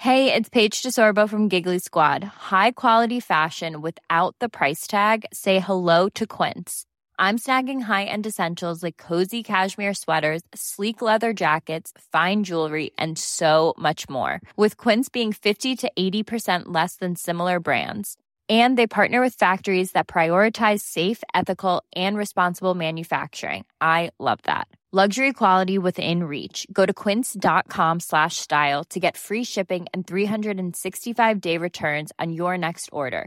Hey, it's Paige DeSorbo from Giggly Squad. High quality fashion without the price tag. Say hello to Quince. I'm snagging high-end essentials like cozy cashmere sweaters, sleek leather jackets, fine jewelry, and so much more. With Quince being 50 to 80% less than similar brands. And they partner with factories that prioritize safe, ethical, and responsible manufacturing. I love that. Luxury quality within reach. Go to quince.com/style to get free shipping and 365-day returns on your next order.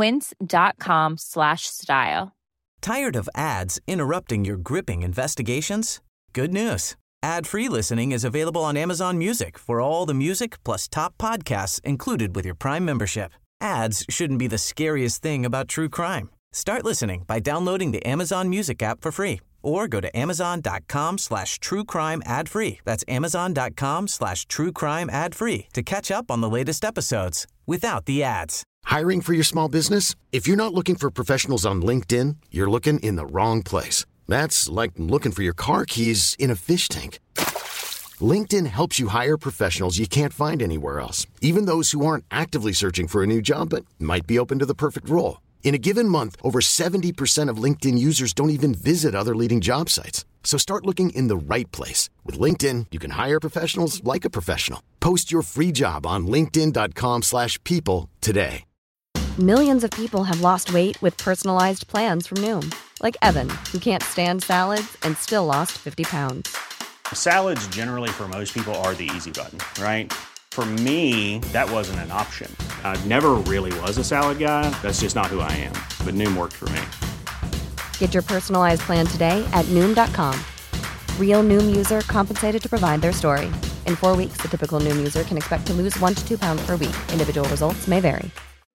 Quince.com/style. Tired of ads interrupting your gripping investigations? Good news. Ad-free listening is available on Amazon Music for all the music plus top podcasts included with your Prime membership. Ads shouldn't be the scariest thing about true crime. Start listening by downloading the Amazon Music app for free or go to amazon.com/truecrime ad-free. That's amazon.com/truecrime ad-free to catch up on the latest episodes without the ads. Hiring for your small business? If you're not looking for professionals on LinkedIn, you're looking in the wrong place. That's like looking for your car keys in a fish tank. LinkedIn helps you hire professionals you can't find anywhere else, even those who aren't actively searching for a new job but might be open to the perfect role. In a given month, over 70% of LinkedIn users don't even visit other leading job sites. So start looking in the right place. With LinkedIn, you can hire professionals like a professional. Post your free job on linkedin.com/people today. Millions of people have lost weight with personalized plans from Noom. Like Evan, who can't stand salads and still lost 50 pounds. Salads generally for most people are the easy button, right? For me, that wasn't an option. I never really was a salad guy. That's just not who I am. But Noom worked for me. Get your personalized plan today at Noom.com. Real Noom user compensated to provide their story. In 4 weeks, the typical Noom user can expect to lose 1 to 2 pounds per week. Individual results may vary.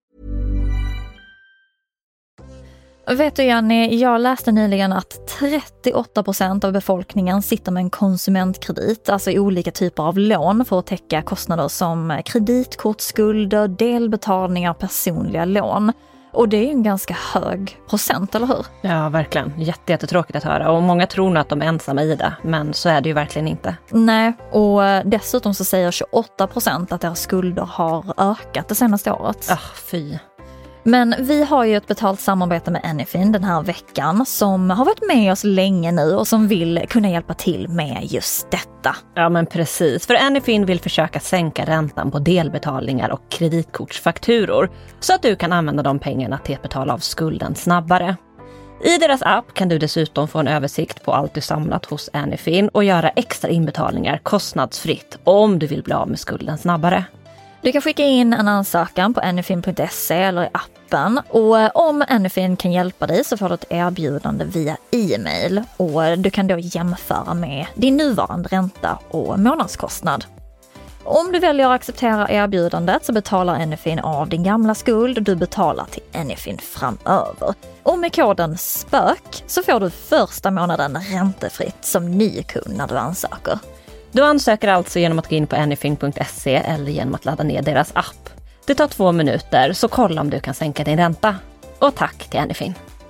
Vet du Jenny, jag läste nyligen att 38% av befolkningen sitter med en konsumentkredit, alltså olika typer av lån för att täcka kostnader som kreditkortsskulder, delbetalningar, personliga lån. Och det är ju en ganska hög procent, eller hur? Ja, verkligen. Jättetråkigt att höra. Och många tror nog att de är ensamma i det, men så är det ju verkligen inte. Nej, och dessutom så säger 28% att deras skulder har ökat det senaste året. Fy. Men vi har ju ett betalt samarbete med Anyfin den här veckan som har varit med oss länge nu och som vill kunna hjälpa till med just detta. Ja men precis, för Anyfin vill försöka sänka räntan på delbetalningar och kreditkortsfakturor så att du kan använda de pengarna till att betala av skulden snabbare. I deras app kan du dessutom få en översikt på allt du samlat hos Anyfin och göra extra inbetalningar kostnadsfritt om du vill bli av med skulden snabbare. Du kan skicka in en ansökan på anyfin.se eller i appen och om Anyfin kan hjälpa dig så får du ett erbjudande via e-mail och du kan då jämföra med din nuvarande ränta och månadskostnad. Om du väljer att acceptera erbjudandet så betalar Anyfin av din gamla skuld och du betalar till Anyfin framöver. Och med koden SPÖK så får du första månaden räntefritt som ny kund när du ansöker. Du ansöker alltså genom att gå in på anyfin.se eller genom att ladda ner deras app. Det tar 2 minuter, så kolla om du kan sänka din ränta. Och tack till Anyfin.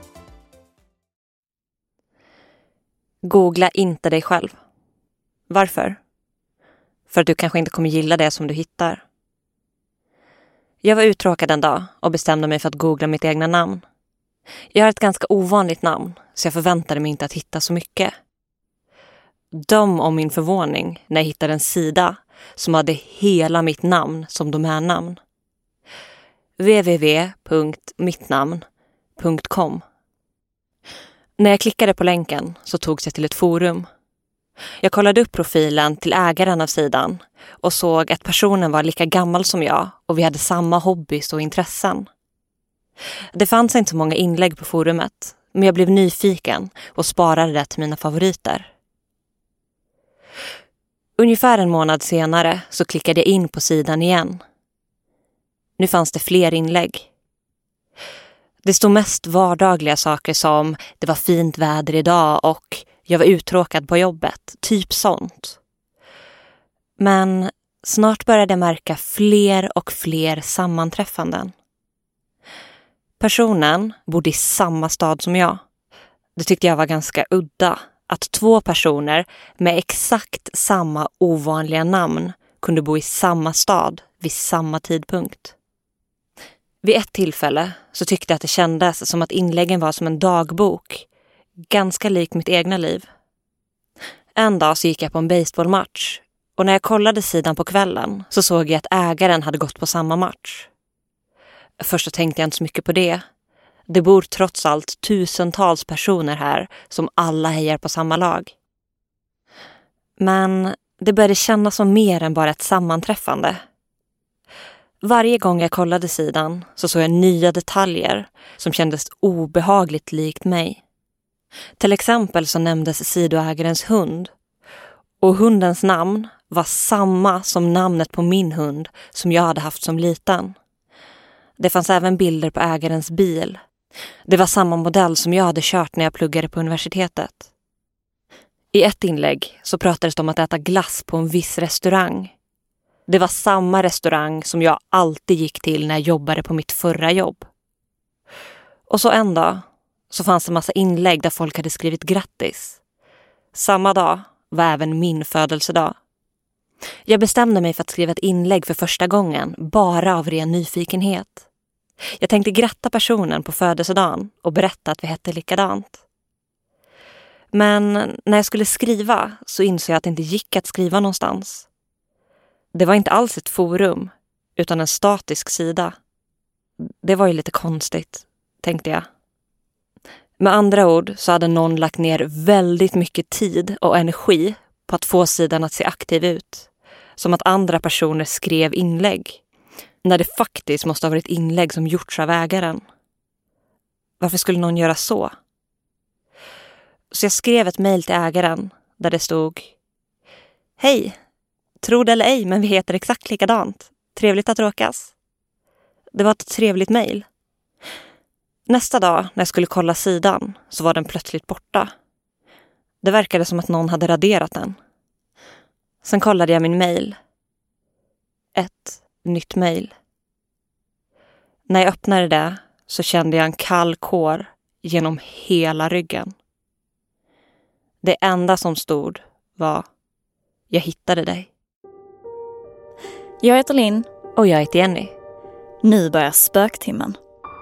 Googla inte dig själv. Varför? För att du kanske inte kommer gilla det som du hittar. Jag var uttråkad en dag och bestämde mig för att googla mitt egna namn. Jag har ett ganska ovanligt namn, så jag förväntade mig inte att hitta så mycket. Döm om min förvåning när jag hittade en sida som hade hela mitt namn som domännamn. www.mittnamn.com. När jag klickade på länken så togs jag till ett forum. Jag kollade upp profilen till ägaren av sidan och såg att personen var lika gammal som jag och vi hade samma hobbys och intressen. Det fanns inte så många inlägg på forumet, men jag blev nyfiken och sparade det till mina favoriter. Ungefär en månad senare så klickade jag in på sidan igen. Nu fanns det fler inlägg. Det stod mest vardagliga saker som det var fint väder idag och jag var uttråkad på jobbet, typ sånt. Men snart började jag märka fler och fler sammanträffanden. Personen bodde i samma stad som jag. Det tyckte jag var ganska udda. Att 2 personer med exakt samma ovanliga namn kunde bo i samma stad vid samma tidpunkt. Vid ett tillfälle så tyckte jag att det kändes som att inläggen var som en dagbok, ganska lik mitt egna liv. En dag så gick jag på en baseballmatch och när jag kollade sidan på kvällen så såg jag att ägaren hade gått på samma match. Först så tänkte jag inte så mycket på det. Det bor trots allt tusentals personer här som alla hejar på samma lag. Men det började kännas som mer än bara ett sammanträffande. Varje gång jag kollade sidan så såg jag nya detaljer som kändes obehagligt likt mig. Till exempel så nämndes sidoägarens hund. Och hundens namn var samma som namnet på min hund som jag hade haft som liten. Det fanns även bilder på ägarens bil. Det var samma modell som jag hade kört när jag pluggade på universitetet. I ett inlägg så pratades det om att äta glass på en viss restaurang. Det var samma restaurang som jag alltid gick till när jag jobbade på mitt förra jobb. Och så en dag så fanns det en massa inlägg där folk hade skrivit grattis. Samma dag var även min födelsedag. Jag bestämde mig för att skriva ett inlägg för första gången, bara av ren nyfikenhet. Jag tänkte gratta personen på födelsedagen och berätta att vi hette likadant. Men när jag skulle skriva så insåg jag att det inte gick att skriva någonstans. Det var inte alls ett forum, utan en statisk sida. Det var ju lite konstigt, tänkte jag. Med andra ord så hade någon lagt ner väldigt mycket tid och energi på att få sidan att se aktiv ut. Som att andra personer skrev inlägg. När det faktiskt måste ha varit inlägg som gjorts av ägaren. Varför skulle någon göra så? Så jag skrev ett mejl till ägaren där det stod: Hej, tro det eller ej, men vi heter exakt likadant. Trevligt att råkas. Det var ett trevligt mejl. Nästa dag när jag skulle kolla sidan så var den plötsligt borta. Det verkade som att någon hade raderat den. Sen kollade jag min mejl. Ett nytt mejl. När jag öppnade det så kände jag en kall kår genom hela ryggen. Det enda som stod var: jag hittade dig. Jag heter Linn. Och jag heter Jenny. Nu börjar spöktimmen.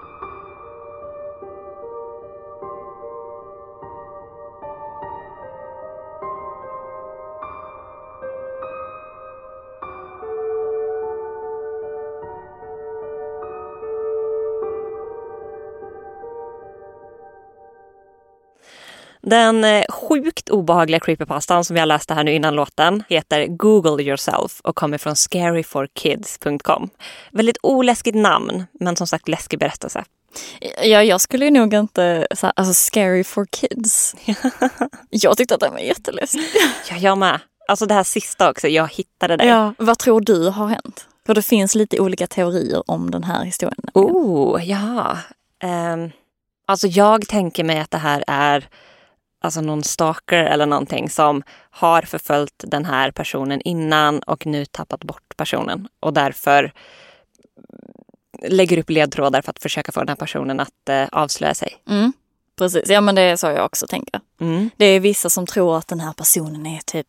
Den sjukt obehagliga creepypastan som jag läste här nu innan låten heter Google Yourself och kommer från scaryforkids.com. Väldigt oläskigt namn, men som sagt läskig berättelse. Ja, jag skulle ju nog inte säga, alltså scary for kids. Jag tyckte att den var jätteläskig. Ja, jag med. Alltså det här sista också, jag hittade det. Ja, vad tror du har hänt? För det finns lite olika teorier om den här historien. Ja. Alltså jag tänker mig att det här är alltså någon stalker eller någonting som har förföljt den här personen innan och nu tappat bort personen. Och därför lägger upp ledtrådar för att försöka få den här personen att avslöja sig. Mm, precis, ja men det är så jag också tänker. Det är vissa som tror att den här personen är typ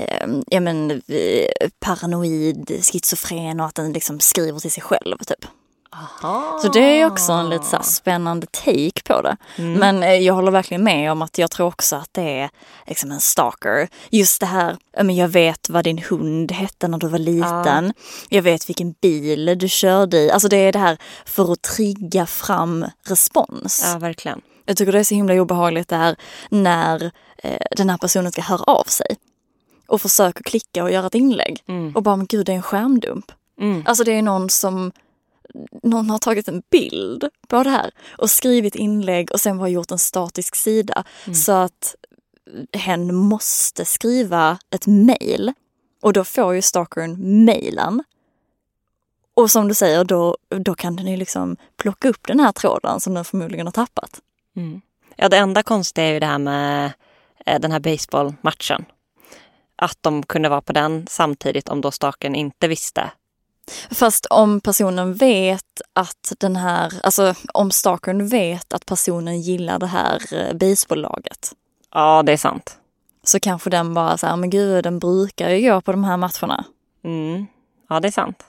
paranoid, schizofren och att den liksom skriver till sig själv typ. Aha. Så det är också en lite så här spännande take på det. Men jag håller verkligen med om att jag tror också att det är liksom en stalker. Just det här, jag vet vad din hund hette när du var liten. Jag vet vilken bil du körde i. Alltså det är det här för att trigga fram respons. Ja, verkligen. Jag tycker det är så himla obehagligt där när den här personen ska höra av sig. Och försöker klicka och göra ett inlägg. Och bara, men gud, det är en skärmdump. Alltså det är någon har tagit en bild på det här och skrivit inlägg och sen har gjort en statisk sida så att hen måste skriva ett mejl och då får ju stalkern mejlen och som du säger då kan den ju liksom plocka upp den här tråden som den förmodligen har tappat. Ja, det enda konstiga är ju det här med den här baseballmatchen. Att de kunde vara på den samtidigt om då stalkern inte visste. Fast om personen vet att om stalkern vet att personen gillar det här baseballlaget. Ja, det är sant. Så kanske den bara så här, men gud, den brukar ju gå på de här matcherna. Ja, det är sant.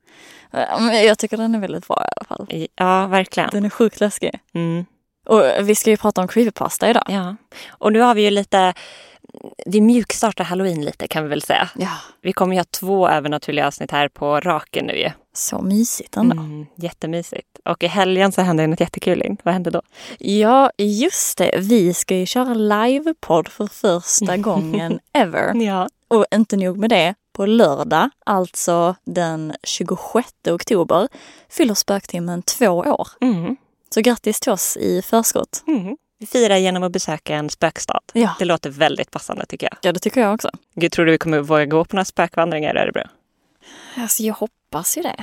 Jag tycker den är väldigt bra i alla fall. Ja, verkligen. Den är sjukt läskig. Och vi ska ju prata om creepypasta idag. Ja, och nu har vi ju vi mjukstartar Halloween lite kan vi väl säga. Ja. Vi kommer ju ha 2 övernaturliga avsnitt här på raken nu ju. Så mysigt ändå. Jättemysigt. Och i helgen så hände något jättekul. Vad hände då? Ja, just det. Vi ska ju köra livepodd för första gången ever. Ja. Och inte nog med det. På lördag, alltså den 26 oktober, fyller Spöktimmen 2 år. Så grattis till oss i förskott. Vi firar genom att besöka en spökstad. Ja. Det låter väldigt passande tycker jag. Ja, det tycker jag också. Gud, tror du vi kommer våga gå på några spökvandringar i Örebro? Alltså, jag hoppas ju det.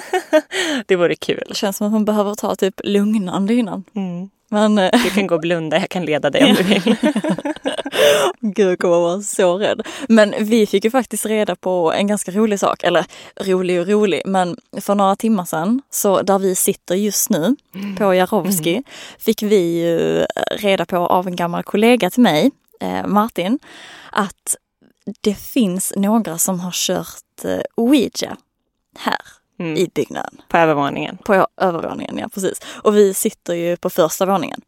Det vore kul. Det känns som att man behöver ta typ lugnande innan. Men, du kan gå och blunda, jag kan leda dig om du vill. Gud, jag kommer vara så rädd. Men vi fick ju faktiskt reda på en ganska rolig sak. Eller rolig, men för några timmar sedan, så där vi sitter just nu på Jarowski, fick vi ju reda på av en gammal kollega till mig, Martin, att det finns några som har kört Ouija här i byggnaden. På övervåningen. På övervåningen, ja precis. Och vi sitter ju på första våningen.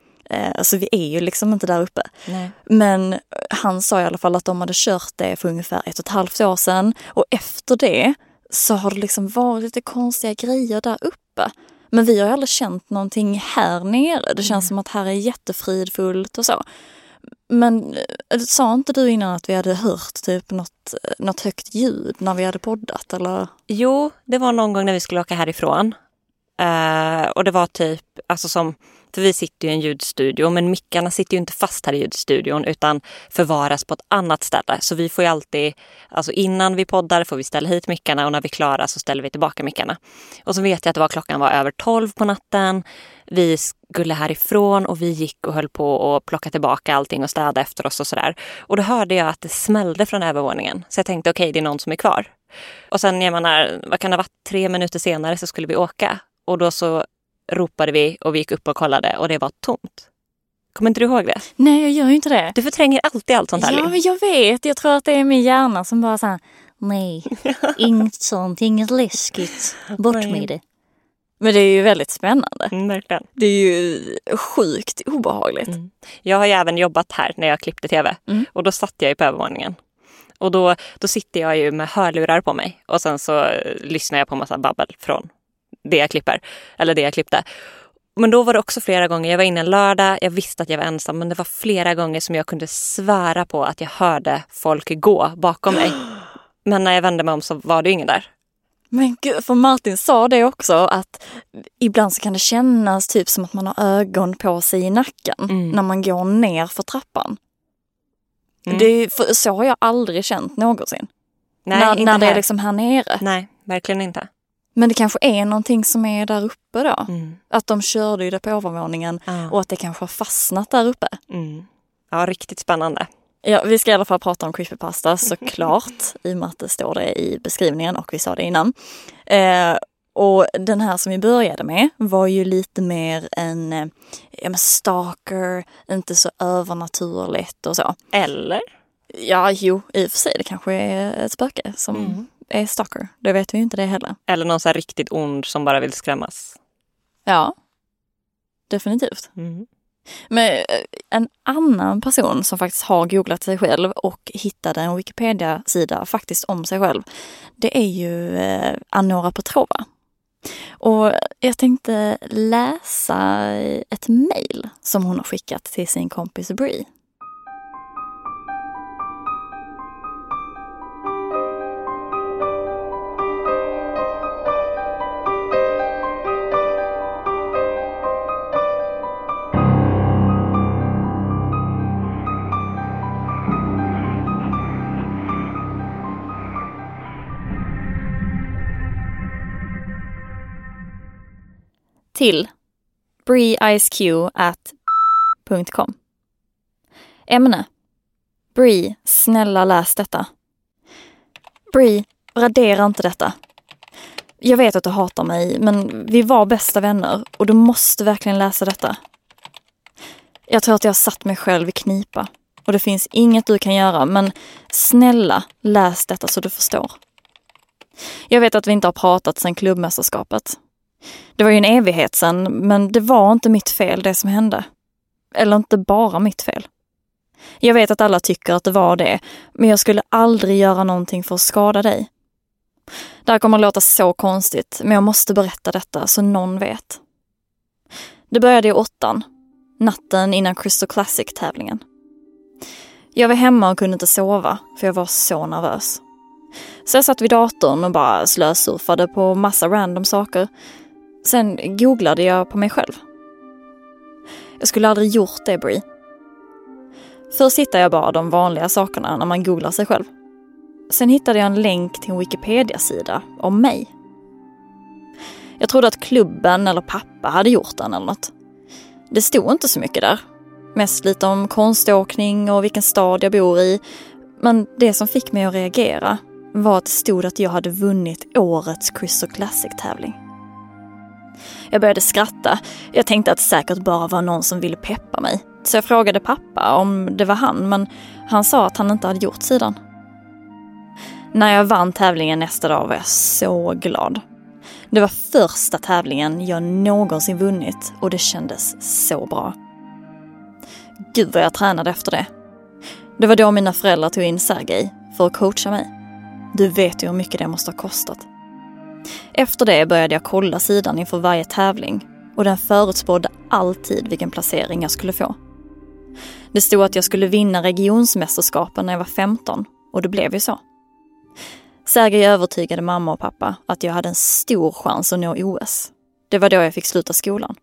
Så vi är ju liksom inte där uppe. Nej. Men han sa i alla fall att de hade kört det för ungefär 1,5 år sedan. Och efter det så har det liksom varit lite konstiga grejer där uppe. Men vi har aldrig känt någonting här nere. Det känns som att här är jättefridfullt och så. Men sa inte du innan att vi hade hört typ något högt ljud när vi hade poddat? Eller? Jo, det var någon gång när vi skulle åka härifrån. Och det var typ, alltså för vi sitter ju i en ljudstudio, men mickarna sitter ju inte fast här i ljudstudion utan förvaras på ett annat ställe. Så vi får ju alltid, alltså innan vi poddar får vi ställa hit mickarna och när vi är klara så ställer vi tillbaka mickarna. Och så vet jag att klockan var över 12 på natten. Vi skulle härifrån och vi gick och höll på och plocka tillbaka allting och städa efter oss och sådär. Och då hörde jag att det smällde från övervåningen. Så jag tänkte okej, det är någon som är kvar. Och sen, jag menar, vad kan det ha varit, 3 minuter senare så skulle vi åka. Och då så ropade vi och vi gick upp och kollade och det var tomt. Kommer inte du ihåg det? Nej, jag gör ju inte det. Du förtränger alltid allt sånt här. Ja, men jag vet. Jag tror att det är min hjärna som bara såhär, nej, inget sånt, inget läskigt. Bort med det. Men det är ju väldigt spännande. Verkligen. Det är ju sjukt obehagligt. Jag har ju även jobbat här när jag klippte tv. Och då satt jag ju på övervåningen. Och då sitter jag ju med hörlurar på mig. Och sen så lyssnar jag på massa babbel från det jag klipper. Eller det jag klippte. Men då var det också flera gånger. Jag var inne en lördag. Jag visste att jag var ensam. Men det var flera gånger som jag kunde svära på att jag hörde folk gå bakom mig. Men när jag vände mig om så var det ingen där. Men gud, för Martin sa det också att ibland så kan det kännas typ som att man har ögon på sig i nacken när man går ner för trappan. Så har jag aldrig känt någonsin. Nej, när det är liksom här nere. Nej, verkligen inte. Men det kanske är någonting som är där uppe då. Att de körde ju det på övervåningen och att det kanske har fastnat där uppe. Ja, riktigt spännande. Ja, vi ska i alla fall prata om creepypasta såklart. I och med att det står det i beskrivningen och vi sa det innan. Och den här som vi började med var ju lite mer en stalker, inte så övernaturligt och så. Eller? Ja, jo, i och för sig det kanske är ett spöke som är stalker. Det vet vi ju inte det heller. Eller någon så här riktigt ond som bara vill skrämmas. Ja, definitivt. Men en annan person som faktiskt har googlat sig själv och hittade en Wikipedia-sida faktiskt om sig själv, det är ju Anora Petrova. Och jag tänkte läsa ett mejl som hon har skickat till sin kompis Brie. Till brieIceQ@.com. Ämne: Brie, snälla läs detta. Brie, radera inte detta. Jag vet att du hatar mig, men vi var bästa vänner och du måste verkligen läsa detta. Jag tror att jag har satt mig själv i knipa och det finns inget du kan göra, men snälla läs detta så du förstår. Jag vet att vi inte har pratat sedan klubbmästerskapet. Det var ju en evighet sedan, men det var inte mitt fel det som hände. Eller inte bara mitt fel. Jag vet att alla tycker att det var det, men jag skulle aldrig göra någonting för att skada dig. Det här kommer att låta så konstigt, men jag måste berätta detta så någon vet. Det började i 8:an, natten innan Crystal Classic-tävlingen. Jag var hemma och kunde inte sova, för jag var så nervös. Så jag satt vid datorn och bara slösurfade på massa random saker. Sen googlade jag på mig själv. Jag skulle aldrig gjort det, Brie. Först hittade jag bara de vanliga sakerna när man googlar sig själv. Sen hittade jag en länk till en Wikipedia-sida om mig. Jag trodde att klubben eller pappa hade gjort den eller något. Det stod inte så mycket där. Mest lite om konståkning och vilken stad jag bor i. Men det som fick mig att reagera var att det stod att jag hade vunnit årets Crystal Classic-tävling. Jag började skratta. Jag tänkte att det säkert bara var någon som ville peppa mig. Så jag frågade pappa om det var han, men han sa att han inte hade gjort sidan. När jag vann tävlingen nästa dag var jag så glad. Det var första tävlingen jag någonsin vunnit och det kändes så bra. Gud vad jag tränade efter det. Det var då mina föräldrar tog in Sergej för att coacha mig. Du vet ju hur mycket det måste ha kostat. Efter det började jag kolla sidan inför varje tävling och den förutspådde alltid vilken placering jag skulle få. Det stod att jag skulle vinna regionsmästerskapen när jag var 15 och det blev ju så. Sergej övertygade mamma och pappa att jag hade en stor chans att nå OS. Det var då jag fick sluta skolan.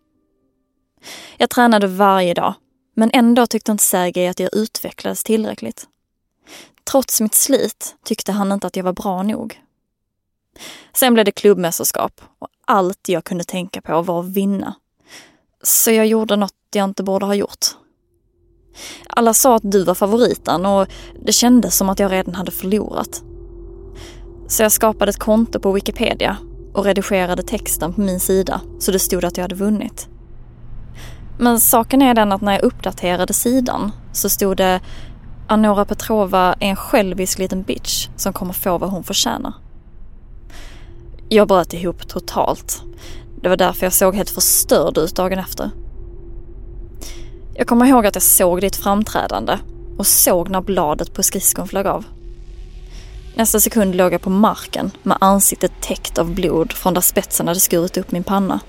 Jag tränade varje dag, men ändå tyckte inte Sergej att jag utvecklades tillräckligt. Trots mitt slit tyckte han inte att jag var bra nog. Sen blev det klubbmästerskap och allt jag kunde tänka på var att vinna. Så jag gjorde något jag inte borde ha gjort. Alla sa att du var favoriten och det kändes som att jag redan hade förlorat. Så jag skapade ett konto på Wikipedia och redigerade texten på min sida så det stod att jag hade vunnit. Men saken är den att när jag uppdaterade sidan så stod det: Anora Petrova är en självisk liten bitch som kommer få vad hon förtjänar. Jag bröt ihop totalt. Det var därför jag såg helt förstörd ut dagen efter. Jag kommer ihåg att jag såg ditt framträdande och såg när bladet på skridskon flög av. Nästa sekund låg jag på marken med ansiktet täckt av blod från där spetsen hade skurit upp min panna.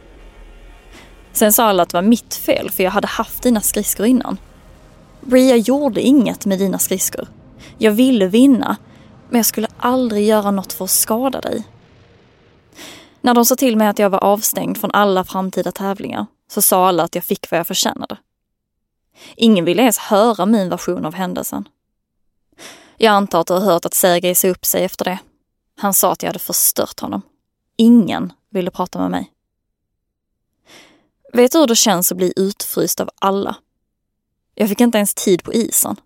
Sen sa alla att det var mitt fel för jag hade haft dina skridskor innan. Brie, jag gjorde inget med dina skridskor. Jag ville vinna, men jag skulle aldrig göra något för att skada dig. När de sa till mig att jag var avstängd från alla framtida tävlingar så sa alla att jag fick vad jag förtjänade. Ingen ville ens höra min version av händelsen. Jag antar att du har hört att Sergej sa upp sig efter det. Han sa att jag hade förstört honom. Ingen ville prata med mig. Vet du hur det känns att bli utfryst av alla? Jag fick inte ens tid på isen.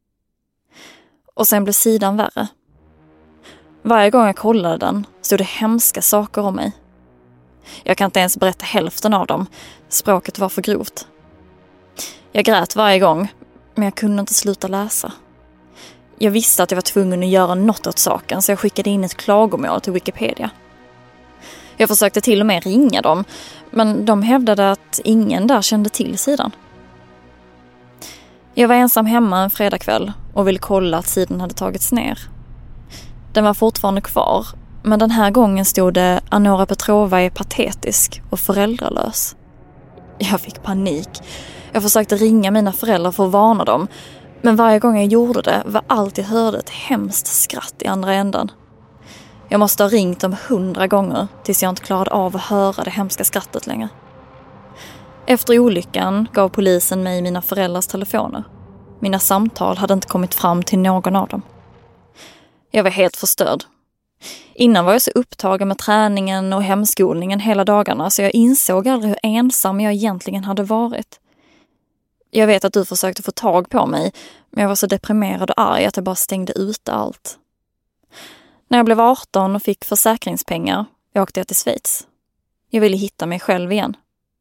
Och sen blev sidan värre. Varje gång jag kollade den stod det hemska saker om mig. Jag kan inte ens berätta hälften av dem. Språket var för grovt. Jag grät varje gång, men jag kunde inte sluta läsa. Jag visste att jag var tvungen att göra något åt saken så jag skickade in ett klagomål till Wikipedia. Jag försökte till och med ringa dem, men de hävdade att ingen där kände till sidan. Jag var ensam hemma en fredagkväll och ville kolla att sidan hade tagits ner. Den var fortfarande kvar, men den här gången stod det: Anora Petrova är patetisk och föräldralös. Jag fick panik. Jag försökte ringa mina föräldrar för att varna dem, men varje gång jag gjorde det var allt jag hörde ett hemskt skratt i andra änden. Jag måste ha ringt dem 100 gånger tills jag inte klarade av att höra det hemska skrattet längre. Efter olyckan gav polisen mig mina föräldrars telefoner. Mina samtal hade inte kommit fram till någon av dem. Jag var helt förstörd. Innan var jag så upptagen med träningen och hemskolningen hela dagarna så jag insåg aldrig hur ensam jag egentligen hade varit. Jag vet att du försökte få tag på mig, men jag var så deprimerad och arg att jag bara stängde ut allt. När jag blev 18 och fick försäkringspengar åkte jag till Schweiz. Jag ville hitta mig själv igen.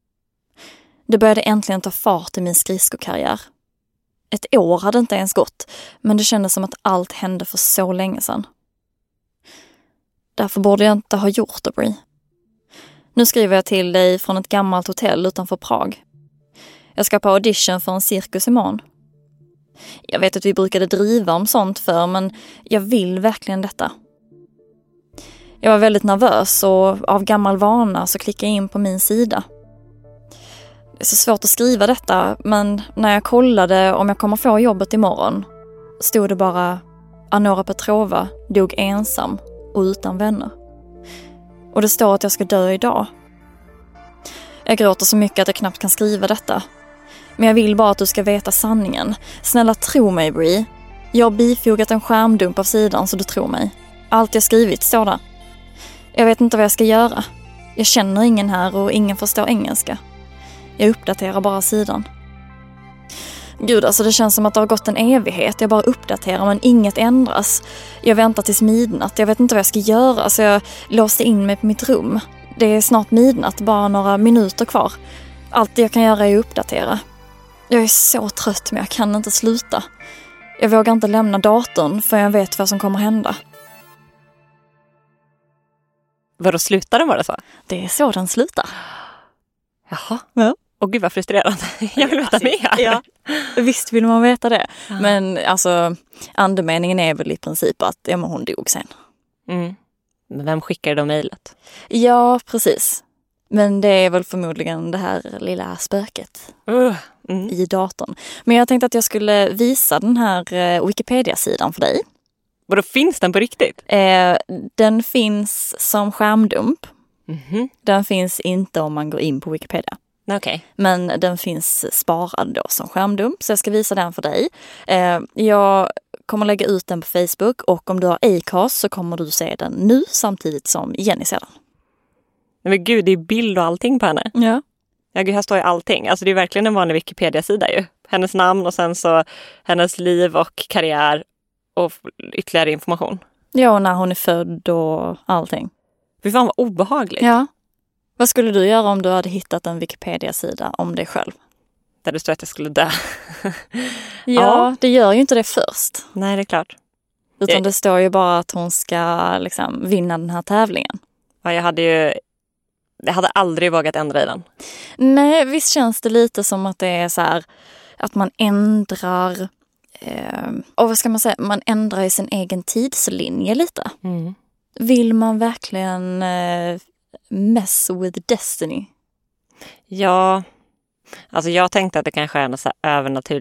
Det började äntligen ta fart i min skridskokarriär. Ett år hade inte ens gått, men det kändes som att allt hände för så länge sedan. Därför borde jag inte ha gjort det, Brie. Nu skriver jag till dig från ett gammalt hotell utanför Prag. Jag ska på audition för en cirkus imorgon. Jag vet att vi brukade driva om sånt för, men jag vill verkligen detta. Jag var väldigt nervös och av gammal vana så klickade jag in på min sida. Det är så svårt att skriva detta, men när jag kollade om jag kommer få jobbet imorgon stod det bara: Anora Petrova dog ensam och utan vänner. Och det står att jag ska dö idag. Jag gråter så mycket att jag knappt kan skriva detta. Men jag vill bara att du ska veta sanningen. Snälla tro mig, Brie. Jag har bifogat en skärmdump av sidan så du tror mig. Allt jag skrivit står där. Jag vet inte vad jag ska göra. Jag känner ingen här och ingen förstår engelska. Jag uppdaterar bara sidan. Gud, alltså det känns som att det har gått en evighet. Jag bara uppdaterar men inget ändras. Jag väntar tills midnatt. Jag vet inte vad jag ska göra så jag låste in mig på mitt rum. Det är snart midnatt, bara några minuter kvar. Allt jag kan göra är att uppdatera. Jag är så trött men jag kan inte sluta. Jag vågar inte lämna datorn för jag vet vad som kommer hända. Vadå, slutar den bara så? Det är så den slutar. Jaha. Ja. Och gud vad frustrerande. Jag vill veta mer. Ja, visst vill man veta det. Men alltså, andemeningen är väl i princip att hon dog sen. Mm. Men vem skickade då mejlet? Ja, precis. Men det är väl förmodligen det här lilla spöket i datorn. Men jag tänkte att jag skulle visa den här Wikipedia-sidan för dig. Vadå, finns den på riktigt? Den finns som skärmdump. Mm-hmm. Den finns inte om man går in på Wikipedia. Okay. Men den finns sparad då som skärmdump, så jag ska visa den för dig. Jag kommer lägga ut den på Facebook och om du har Acast så kommer du se den nu samtidigt som Jenny ser den. Men gud, det är bild och allting på henne. Ja. Ja, gud, här står ju allting. Alltså det är verkligen en vanlig Wikipedia-sida ju. Hennes namn och sen så hennes liv och karriär och ytterligare information. Ja, och när hon är född och allting. Fy fan vad obehagligt. Ja. Vad skulle du göra om du hade hittat en Wikipedia-sida om dig själv? Där det står att jag skulle dö. Ja, det gör ju inte det först. Nej, det är klart. Utan det står ju bara att hon ska liksom vinna den här tävlingen. Ja, jag hade aldrig vågat ändra i den. Nej, visst känns det lite som att det är så här att man ändrar och vad ska man säga, man ändrar i sin egen tidslinje lite. Mm. Vill man verkligen mess with destiny? Ja, alltså jag tänkte att det kanske är en så här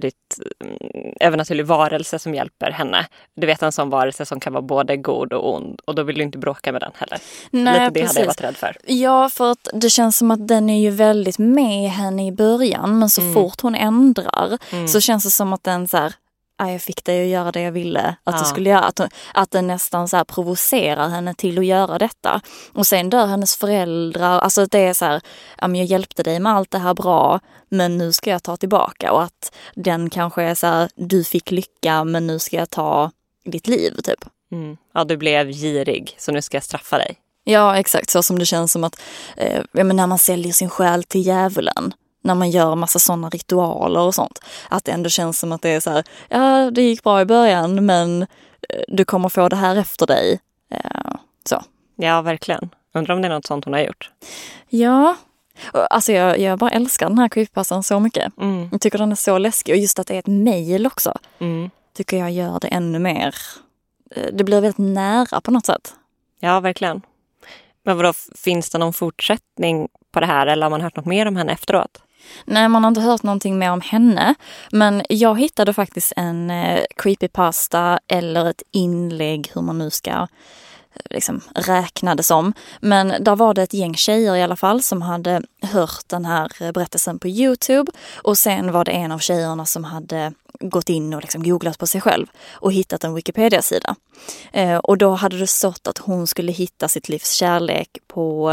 övernaturlig varelse som hjälper henne. Du vet, en sån varelse som kan vara både god och ond. Och då vill du inte bråka med den heller. Nej, lite det precis. hade jag varit rädd för. Ja, för att det känns som att den är ju väldigt med henne i början. Men så fort hon ändrar så känns det som att den så här, jag fick dig att göra det jag ville att du skulle göra. Att den nästan så här provocerar henne till att göra detta. Och sen dör hennes föräldrar. Alltså det är så här, jag hjälpte dig med allt det här bra, men nu ska jag ta tillbaka. Och att den kanske är så här, du fick lycka men nu ska jag ta ditt liv typ. Mm. Ja, du blev girig så nu ska jag straffa dig. Ja, exakt. Så som det känns som att när man säljer sin själ till djävulen. När man gör massa sådana ritualer och sånt. Att det ändå känns som att det är så här, ja, det gick bra i början men du kommer få det här efter dig. Så. Ja, verkligen. Undrar om det är något sånt hon har gjort. Ja, alltså jag bara älskar den här creepypastan så mycket. Jag tycker den är så läskig och just att det är ett mejl också. Tycker jag gör det ännu mer. Det blir väldigt nära på något sätt. Ja, verkligen. Men vadå, finns det någon fortsättning på det här eller har man hört något mer om henne efteråt? Nej, man har inte hört någonting mer om henne. Men jag hittade faktiskt en creepypasta eller ett inlägg, hur man nu ska liksom räkna det som. Men där var det ett gäng tjejer i alla fall som hade hört den här berättelsen på YouTube. Och sen var det en av tjejerna som hade gått in och liksom googlat på sig själv och hittat en Wikipedia-sida. Och då hade det stått att hon skulle hitta sitt livs kärlek på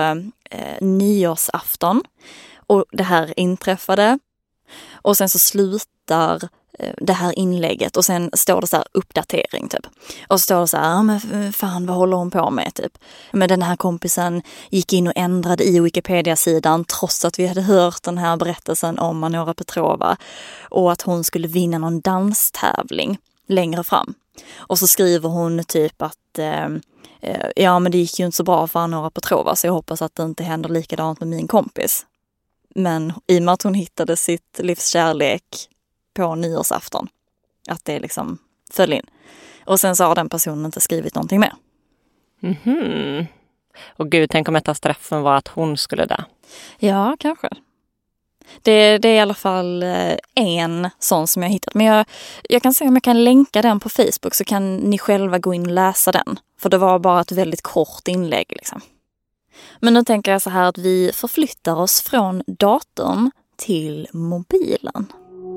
nyårsafton. Och det här inträffade. Och sen så slutar det här inlägget och sen står det så här uppdatering typ. Och så står det så här, men fan vad håller hon på med typ. Men den här kompisen gick in och ändrade i Wikipedia-sidan trots att vi hade hört den här berättelsen om Anora Petrova och att hon skulle vinna någon danstävling längre fram. Och så skriver hon typ att Ja, men det gick ju inte så bra för Anora Petrova, så jag hoppas att det inte händer likadant med min kompis. Men i och med att hon hittade sitt livs kärlek på nyårsafton, att det liksom föll in. Och sen så har den personen inte skrivit någonting mer. Och gud, tänk om ett av straffen var att hon skulle dö. Ja, kanske. Det är i alla fall en sån som jag har hittat. Men jag kan se om jag kan länka den på Facebook, så kan ni själva gå in och läsa den. För det var bara ett väldigt kort inlägg liksom. Men nu tänker jag så här att vi förflyttar oss från datorn till mobilen.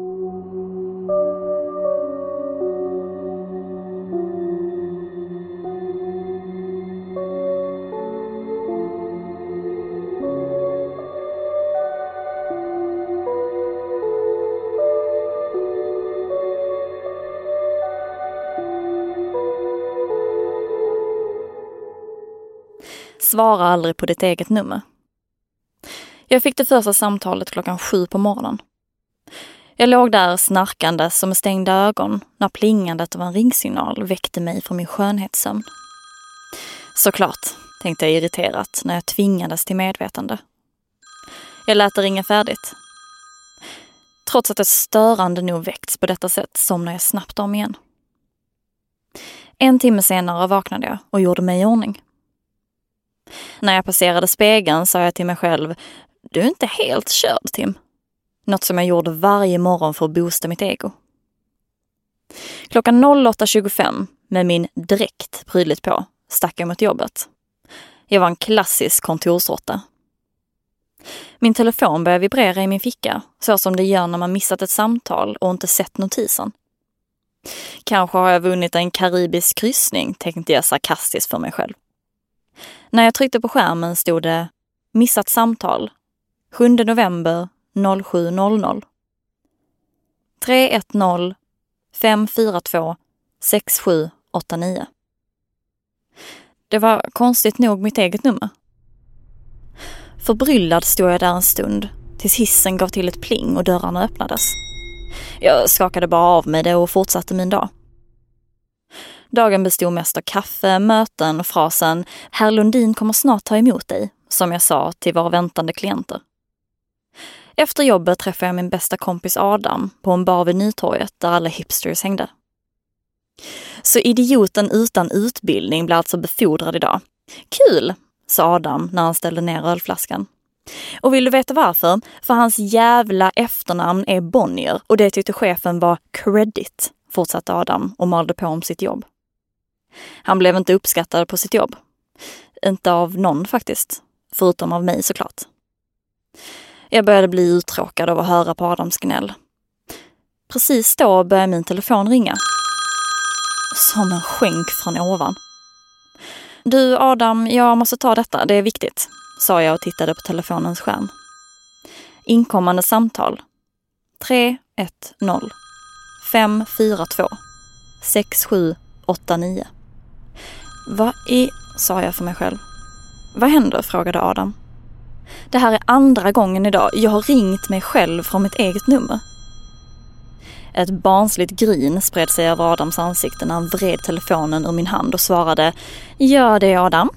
Svara aldrig på ditt eget nummer. Jag fick det första samtalet 7:00 på morgonen. Jag låg där snarkande som med stängda ögon när plingandet av en ringsignal väckte mig från min skönhetssömn. Såklart, tänkte jag irriterat när jag tvingades till medvetande. Jag lät det ringa färdigt. Trots att jag störande nog väckts på detta sätt somnade jag snabbt om igen. 1 timme senare vaknade jag och gjorde mig i ordning. När jag passerade spegeln sa jag till mig själv: du är inte helt körd, Tim. Något som jag gjorde varje morgon för att boosta mitt ego. 08:25 med min dräkt prydligt på stack jag mot jobbet. Jag var en klassisk kontorsråtta. Min telefon började vibrera i min ficka, så som det gör när man missat ett samtal och inte sett notisen. Kanske har jag vunnit en karibisk kryssning, tänkte jag sarkastiskt för mig själv. När jag tryckte på skärmen stod det missat samtal 7 november 07:00 310 542 6789. Det var konstigt nog mitt eget nummer. Förbryllad stod jag där en stund tills hissen gav till ett pling och dörrarna öppnades. Jag skakade bara av mig det och fortsatte min dag. Dagen bestod mest av kaffe, möten och frasen "Herr Lundin kommer snart ta emot dig", som jag sa till våra väntande klienter. Efter jobbet träffade jag min bästa kompis Adam på en bar vid Nytorget där alla hipsters hängde. Så idioten utan utbildning blev alltså befordrad idag. Kul, sa Adam när han ställde ner ölflaskan. Och vill du veta varför? För hans jävla efternamn är Bonnier och det tyckte chefen var credit, fortsatte Adam och malde på om sitt jobb. Han blev inte uppskattad på sitt jobb. Inte av någon faktiskt, förutom av mig såklart. Jag började bli uttråkad av att höra på Adams gnäll. Precis då började min telefon ringa. Som en skänk från ovan. Du Adam, jag måste ta detta, det är viktigt, sa jag och tittade på telefonens skärm. Inkommande samtal 310 542 6789. Sa jag för mig själv. Vad händer? Frågade Adam. Det här är andra gången idag. Jag har ringt mig själv från mitt eget nummer. Ett barnsligt grin spred sig över Adams ansikte när han vred telefonen ur min hand och svarade: Ja, det är Adam.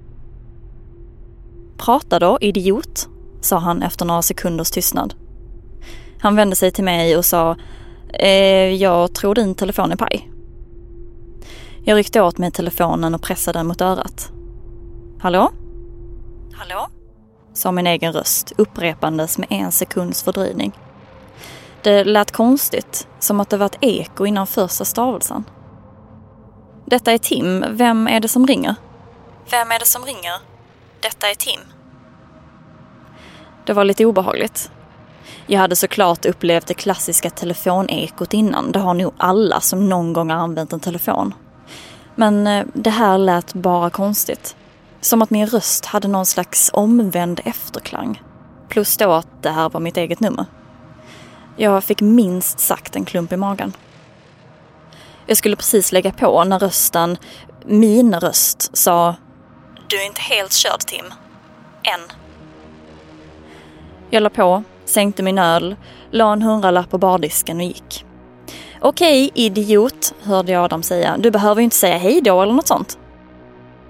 Prata då, idiot, sa han efter några sekunders tystnad. Han vände sig till mig och sa: Jag tror din telefon är paj. Jag ryckte åt mig telefonen och pressade den mot örat. Hallå? Hallå? Sa min egen röst, upprepandes med 1 sekunds fördröjning. Det lät konstigt, som att det var ett eko innan första stavelsen. Detta är Tim. Vem är det som ringer? Vem är det som ringer? Detta är Tim. Det var lite obehagligt. Jag hade såklart upplevt det klassiska telefonekot innan. Det har nog alla som någon gång har använt en telefon. Men det här lät bara konstigt. Som att min röst hade någon slags omvänd efterklang. Plus då att det här var mitt eget nummer. Jag fick minst sagt en klump i magen. Jag skulle precis lägga på när rösten, min röst, sa: Du är inte helt körd, Tim. Än. Jag la på, sänkte min öl, la en 100-lapp på bardisken och gick. Okej, idiot, hörde jag Adam säga. Du behöver ju inte säga hej då eller något sånt.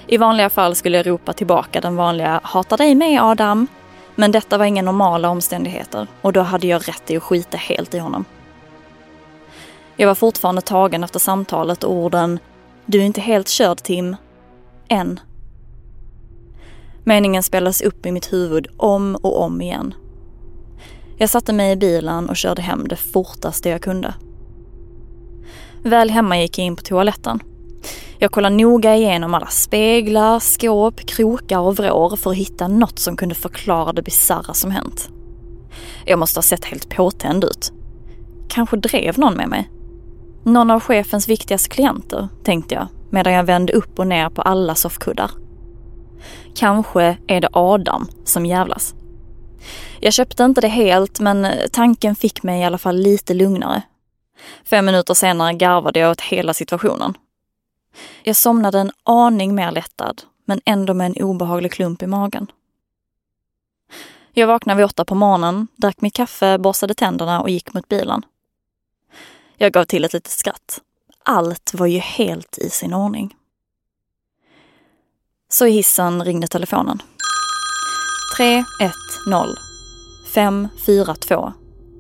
I vanliga fall skulle jag ropa tillbaka den vanliga "hatar dig med, Adam", men detta var inga normala omständigheter och då hade jag rätt i att skita helt i honom. Jag var fortfarande tagen efter samtalet och orden "du är inte helt körd, Tim" än. Meningen spelades upp i mitt huvud om och om igen. Jag satte mig i bilen och körde hem det fortaste jag kunde. Väl hemma gick jag in på toaletten. Jag kollade noga igenom alla speglar, skåp, krokar och vrår för att hitta något som kunde förklara det bizarra som hänt. Jag måste ha sett helt påtänd ut. Kanske drev någon med mig. Någon av chefens viktigaste klienter, tänkte jag, medan jag vände upp och ner på alla soffkuddar. Kanske är det Adam som jävlas. Jag köpte inte det helt, men tanken fick mig i alla fall lite lugnare. 5 minuter senare garvade jag åt hela situationen. Jag somnade en aning mer lättad, men ändå med en obehaglig klump i magen. Jag vaknade vid 8 på morgonen, drack mitt kaffe, borstade tänderna och gick mot bilen. Jag gav till ett litet skratt. Allt var ju helt i sin ordning. Så i hissen ringde telefonen. 310 542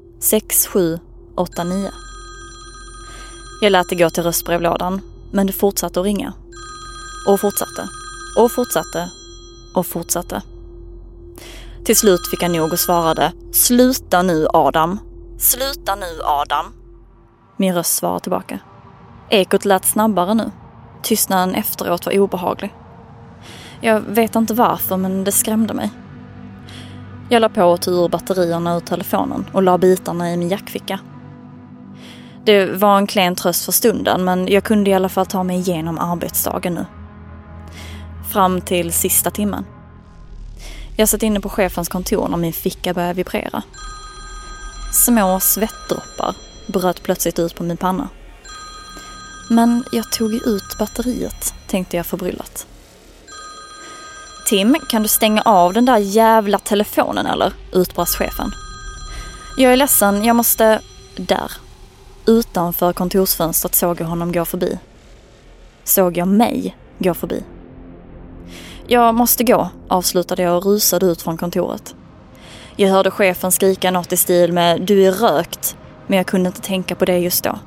6789. Jag lät det gå till röstbrevlådan, men det fortsatte att ringa. Och fortsatte. Och fortsatte. Och fortsatte. Till slut fick jag nog och svarade: "Sluta nu, Adam. Sluta nu, Adam." Min röst svarade tillbaka. Ekot lät snabbare nu. Tystnaden efteråt var obehaglig. Jag vet inte varför, men det skrämde mig. Jag la på och tog ur batterierna ur telefonen och la bitarna i min jackficka. Det var en klen tröst för stunden, men jag kunde i alla fall ta mig igenom arbetsdagen nu. Fram till sista timmen. Jag satt inne på chefens kontor när min ficka började vibrera. Små svettdroppar bröt plötsligt ut på min panna. Men jag tog ut batteriet, tänkte jag förbryllat. "Tim, kan du stänga av den där jävla telefonen eller?" utbrast chefen. "Jag är ledsen, jag måste..." Där. Utanför kontorsfönstret såg jag honom gå förbi. Såg jag mig gå förbi. "Jag måste gå", avslutade jag och rusade ut från kontoret. Jag hörde chefen skrika något i stil med "du är rökt", men jag kunde inte tänka på det just då.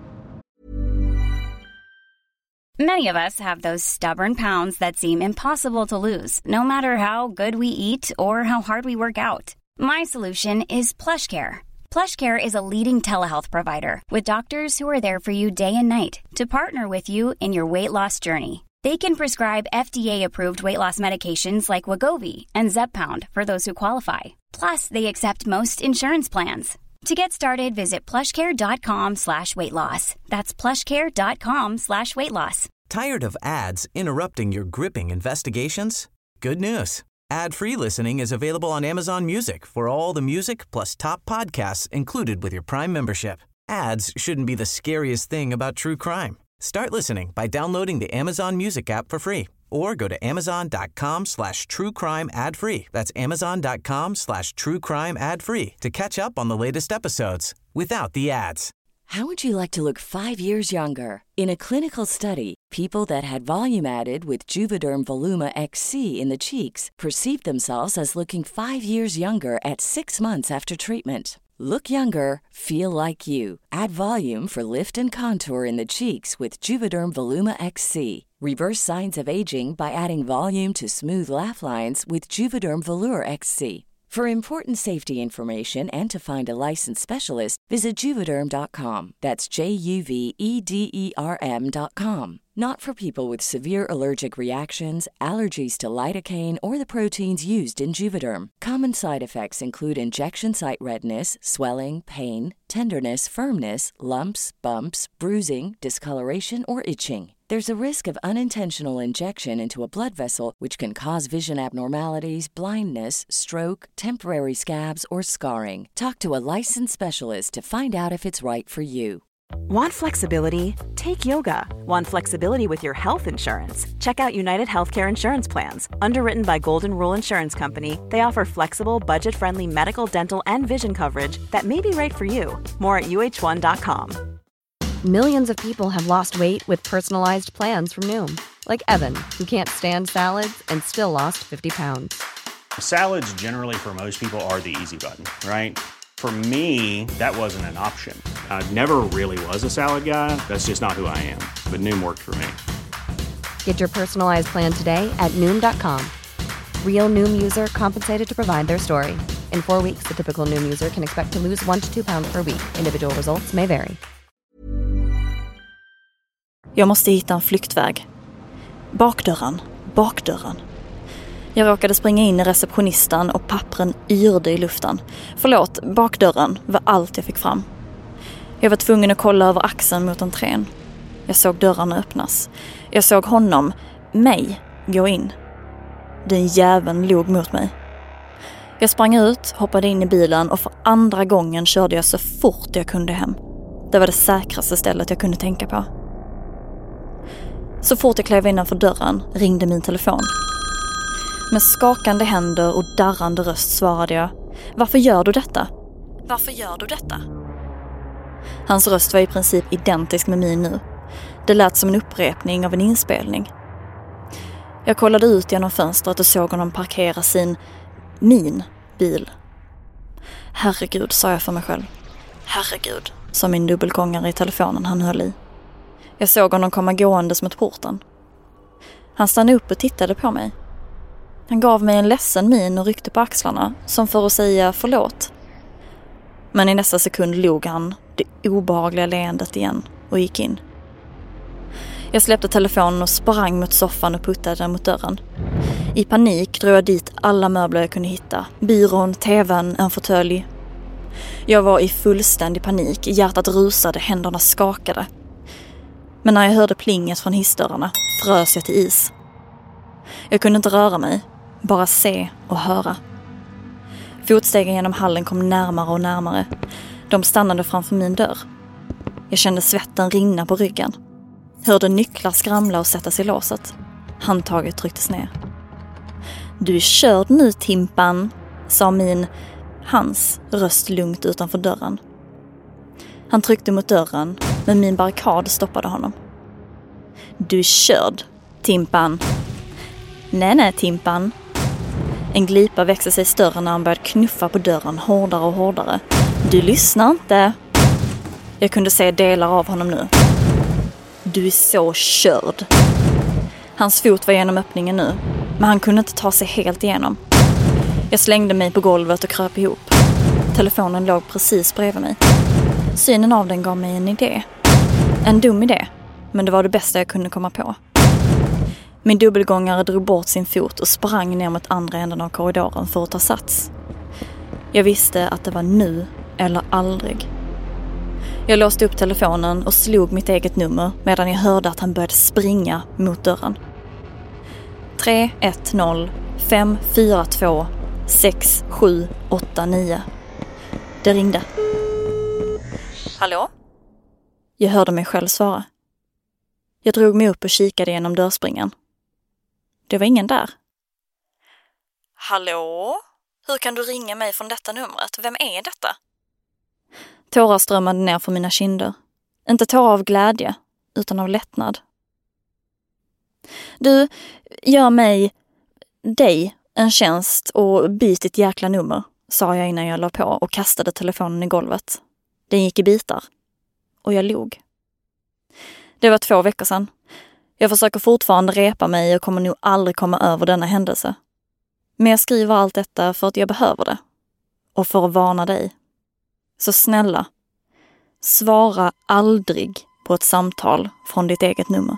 Many of us have those stubborn pounds that seem impossible to lose, no matter how good we eat or how hard we work out. My solution is PlushCare. PlushCare is a leading telehealth provider with doctors who are there for you day and night to partner with you in your weight loss journey. They can prescribe FDA-approved weight loss medications like Wegovy and Zepbound for those who qualify. Plus, they accept most insurance plans. To get started, visit plushcare.com/weightloss. That's plushcare.com/weightloss. Tired of ads interrupting your gripping investigations? Good news. Ad-free listening is available on Amazon Music for all the music plus top podcasts included with your Prime membership. Ads shouldn't be the scariest thing about true crime. Start listening by downloading the Amazon Music app for free or go to amazon.com/truecrime ad-free. That's amazon.com/truecrime ad-free to catch up on the latest episodes without the ads. How would you like to look 5 years younger? In a clinical study, people that had volume added with Juvederm Voluma XC in the cheeks perceived themselves as looking 5 years younger at 6 months after treatment. Look younger, feel like you. Add volume for lift and contour in the cheeks with Juvederm Voluma XC. Reverse signs of aging by adding volume to smooth laugh lines with Juvederm Volure XC. For important safety information and to find a licensed specialist, visit Juvederm.com. That's JUVEDERM.com. Not for people with severe allergic reactions, allergies to lidocaine, or the proteins used in Juvederm. Common side effects include injection site redness, swelling, pain, tenderness, firmness, lumps, bumps, bruising, discoloration, or itching. There's a risk of unintentional injection into a blood vessel, which can cause vision abnormalities, blindness, stroke, temporary scabs, or scarring. Talk to a licensed specialist to find out if it's right for you. Want flexibility? Take yoga. Want flexibility with your health insurance? Check out United Healthcare Insurance Plans. Underwritten by Golden Rule Insurance Company, they offer flexible, budget-friendly medical, dental, and vision coverage that may be right for you. More at UH1.com. Millions of people have lost weight with personalized plans from Noom, Like Evan, who can't stand salads and still lost 50 pounds. Salads generally for most people are the easy button, right? For me, that wasn't an option. I never really was a salad guy. That's just not who I am. But Noom worked for me. Get your personalized plan today at Noom.com. Real Noom user compensated to provide their story. In 4 weeks, the typical Noom user can expect to lose 1 to 2 pounds per week. Individual results may vary. Jag måste hitta en flyktväg. Bakdörren, bakdörren. Jag råkade springa in i receptionisten och pappren yrde i luften. Förlåt, bakdörren var allt jag fick fram. Jag var tvungen att kolla över axeln mot entrén. Jag såg dörrarna öppnas. Jag såg honom, mig, gå in. Den jäveln log mot mig. Jag sprang ut, hoppade in i bilen och för andra gången körde jag så fort jag kunde hem. Det var det säkraste stället jag kunde tänka på. Så fort jag klev innanför dörren ringde min telefon. Med skakande händer och darrande röst svarade jag: "Varför gör du detta? Varför gör du detta?" Hans röst var i princip identisk med min nu. Det lät som en upprepning av en inspelning. Jag kollade ut genom fönstret och såg honom parkera min bil. Herregud, sa jag för mig själv. Herregud, sa min dubbelgångare i telefonen han höll i. Jag såg honom komma gåendes mot porten. Han stannade upp och tittade på mig. Han gav mig en ledsen min och ryckte på axlarna, som för att säga förlåt. Men i nästa sekund log han det obehagliga leendet igen och gick in. Jag släppte telefonen och sprang mot soffan och puttade den mot dörren. I panik drog jag dit alla möbler jag kunde hitta. Byrån, tvn, en fåtölj. Jag var i fullständig panik. Hjärtat rusade, händerna skakade. Men när jag hörde plinget från hissdörrarna frös jag till is. Jag kunde inte röra mig, bara se och höra. Fotstegen genom hallen kom närmare och närmare. De stannade framför min dörr. Jag kände svetten rinna på ryggen. Hörde nycklar skramla och sättas i låset. Handtaget trycktes ner. "Du är körd nu, Timpan", sa hans röst lugnt utanför dörren. Han tryckte mot dörren, men min barrikad stoppade honom. "Du är körd, Timpan." Nej, Timpan." En glipa växte sig större när han började knuffa på dörren hårdare och hårdare. "Du lyssnar inte." Jag kunde se delar av honom nu. "Du är så körd." Hans fot var genom öppningen nu, men han kunde inte ta sig helt igenom. Jag slängde mig på golvet och kröp ihop. Telefonen låg precis bredvid mig. Synen av den gav mig en idé. En dum idé, men det var det bästa jag kunde komma på. Min dubbelgångare drog bort sin fot och sprang ner mot andra änden av korridoren för att ta sats. Jag visste att det var nu eller aldrig. Jag låste upp telefonen och slog mitt eget nummer medan jag hörde att han började springa mot dörren. 310 542 6789. Det ringde. "Hallå?" Jag hörde mig själv svara. Jag drog mig upp och kikade genom dörrspringan. Det var ingen där. "Hallå? Hur kan du ringa mig från detta numret? Vem är detta?" Tårar strömmade ner för mina kinder. Inte tårar av glädje, utan av lättnad. "Du, gör dig en tjänst och byt ditt jäkla nummer", sa jag innan jag la på och kastade telefonen i golvet. Den gick i bitar. Och jag log. Det var 2 veckor sedan. Jag försöker fortfarande repa mig och kommer nog aldrig komma över denna händelse. Men jag skriver allt detta för att jag behöver det. Och för att varna dig. Så snälla, svara aldrig på ett samtal från ditt eget nummer.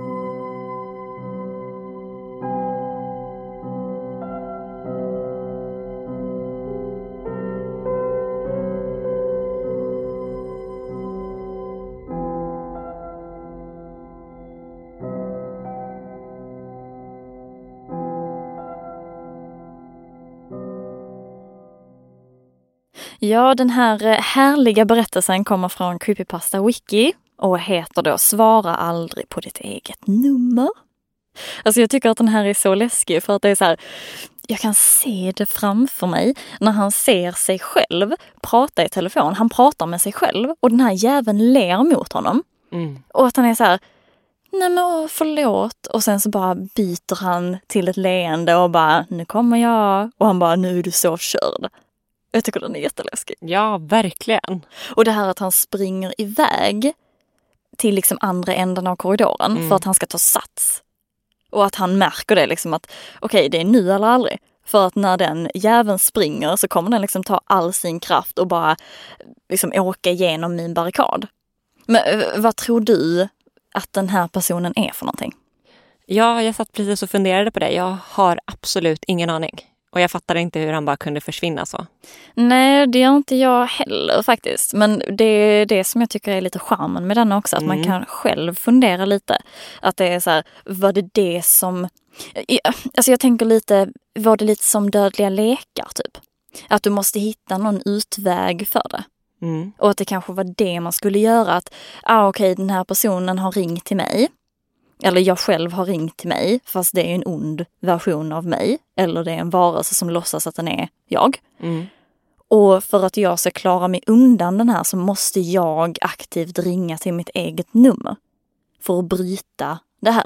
Ja, den här härliga berättelsen kommer från Creepypasta Wiki och heter då "Svara aldrig på ditt eget nummer". Alltså jag tycker att den här är så läskig för att det är så här, jag kan se det framför mig när han ser sig själv prata i telefon. Han pratar med sig själv och den här jäveln ler mot honom. Och att han är så här: nej men förlåt. Och sen så bara byter han till ett leende och bara, nu kommer jag. Och han bara, nu är du så körd. Jag tycker den är jätteläskig. Ja, verkligen. Och det här att han springer iväg till liksom andra änden av korridoren för att han ska ta sats. Och att han märker det liksom att okej, det är nu eller aldrig. För att när den jäveln springer så kommer den liksom ta all sin kraft och bara liksom åka igenom min barrikad. Men vad tror du att den här personen är för någonting? Ja, jag satt precis och funderade på det. Jag har absolut ingen aning. Och jag fattar inte hur han bara kunde försvinna så. Nej, det gör inte jag heller faktiskt. Men det är det som jag tycker är lite charmen med den också. Att man kan själv fundera lite. Att det är så här, var det som... Alltså jag tänker lite, var det lite som dödliga lekar typ? Att du måste hitta någon utväg för det. Och att det kanske var det man skulle göra. Att okej, den här personen har ringt till mig. Eller jag själv har ringt till mig, fast det är en ond version av mig. Eller det är en varelse som låtsas att den är jag. Och för att jag ska klara mig undan den här så måste jag aktivt ringa till mitt eget nummer. För att bryta det här.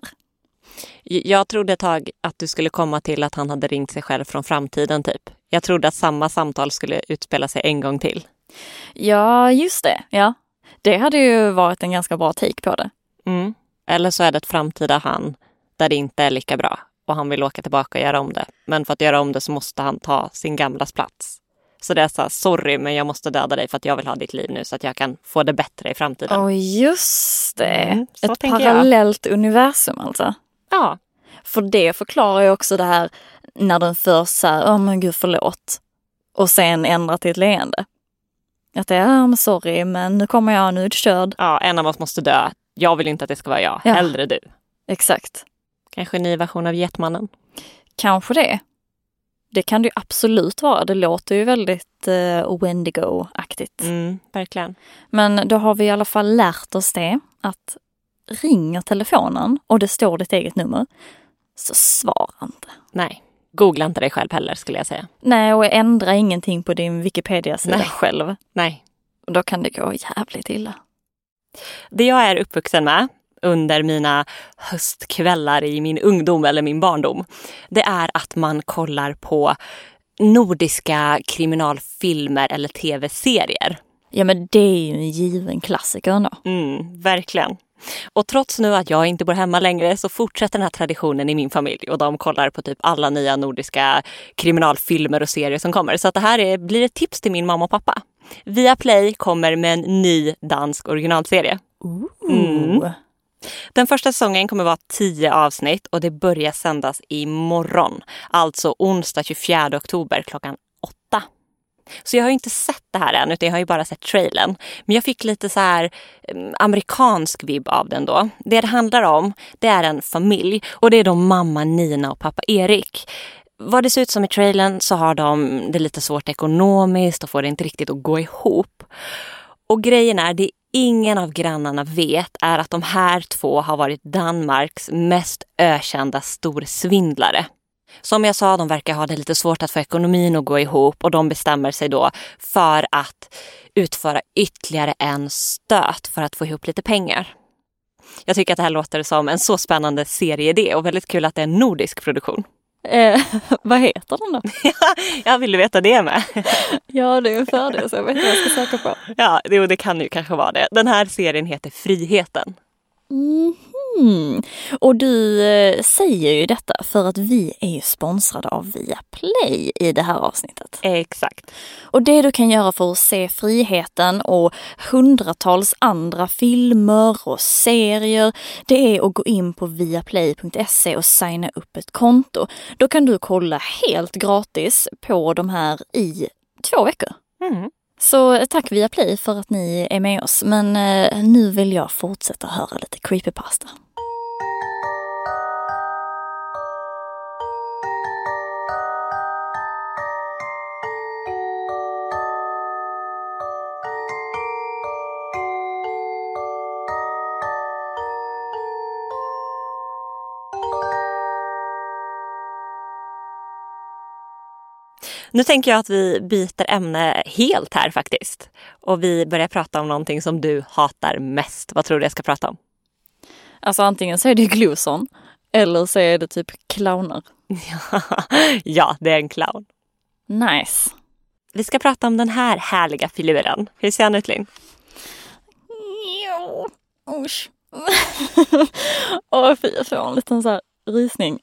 Jag trodde ett tag att du skulle komma till att han hade ringt sig själv från framtiden typ. Jag trodde att samma samtal skulle utspela sig en gång till. Ja, just det. Ja. Det hade ju varit en ganska bra take på det. Eller så är det ett framtida han där det inte är lika bra och han vill åka tillbaka och göra om det. Men för att göra om det så måste han ta sin gamlas plats. Så det är så här, sorry men jag måste döda dig för att jag vill ha ditt liv nu så att jag kan få det bättre i framtiden. Just det. Ett tänker parallellt universum alltså. Ja. För det förklarar ju också det här när den först säger, men gud förlåt. Och sen ändrar till ett leende. Att det är, men sorry men nu kommer jag, nu är det körd. Ja, en av oss måste dö. Jag vill inte att det ska vara jag. Hellre du. Exakt. Kanske en ny version av Getmannen. Kanske det. Det kan det ju absolut vara. Det låter ju väldigt Wendigo-aktigt. Verkligen. Men då har vi i alla fall lärt oss det. Att ringer telefonen och det står ditt eget nummer, så svara inte. Nej. Googla inte dig själv heller skulle jag säga. Nej, och ändra ingenting på din Wikipedia-sida själv. Nej. Och då kan det gå jävligt illa. Det jag är uppvuxen med under mina höstkvällar i min ungdom eller min barndom, det är att man kollar på nordiska kriminalfilmer eller tv-serier. Ja, men det är ju en given klassiker ändå. Verkligen. Och trots nu att jag inte bor hemma längre så fortsätter den här traditionen i min familj och de kollar på typ alla nya nordiska kriminalfilmer och serier som kommer. Så att det här blir ett tips till min mamma och pappa. Viaplay kommer med en ny dansk originalserie. Den första säsongen kommer vara 10 avsnitt och det börjar sändas imorgon. Alltså onsdag 24 oktober klockan 8. Så jag har ju inte sett det här än, utan jag har ju bara sett trailern. Men jag fick lite så här amerikansk vibb av den då. Det handlar om, det är en familj och det är då mamma Nina och pappa Erik. Vad det ser ut som i trailern så har de det lite svårt ekonomiskt och får det inte riktigt att gå ihop. Och grejen är, det ingen av grannarna vet är att de här två har varit Danmarks mest ökända storsvindlare. Som jag sa, de verkar ha det lite svårt att få ekonomin att gå ihop och de bestämmer sig då för att utföra ytterligare en stöt för att få ihop lite pengar. Jag tycker att det här låter som en så spännande serieidé och väldigt kul att det är en nordisk produktion. Vad heter den då? Jag ville veta det med. Ja, det är en fördel så jag vet vad jag ska söka på. Ja, det kan ju kanske vara det. Den här serien heter Friheten. Och du säger ju detta för att vi är ju sponsrade av Viaplay i det här avsnittet. Exakt. Och det du kan göra för att se Friheten och hundratals andra filmer och serier, det är att gå in på viaplay.se och signa upp ett konto. Då kan du kolla helt gratis på de här i 2 veckor. Så tack Viaplay för att ni är med oss. Men nu vill jag fortsätta höra lite creepypasta. Nu tänker jag att vi byter ämne helt här faktiskt. Och vi börjar prata om någonting som du hatar mest. Vad tror du jag ska prata om? Alltså antingen så är det glosson eller så är det typ clowner. Ja, det är en clown. Nice. Vi ska prata om den här härliga filuren. Hur ser han ut, Linn? Jo, usch. Fy, jag får en liten så här rysning.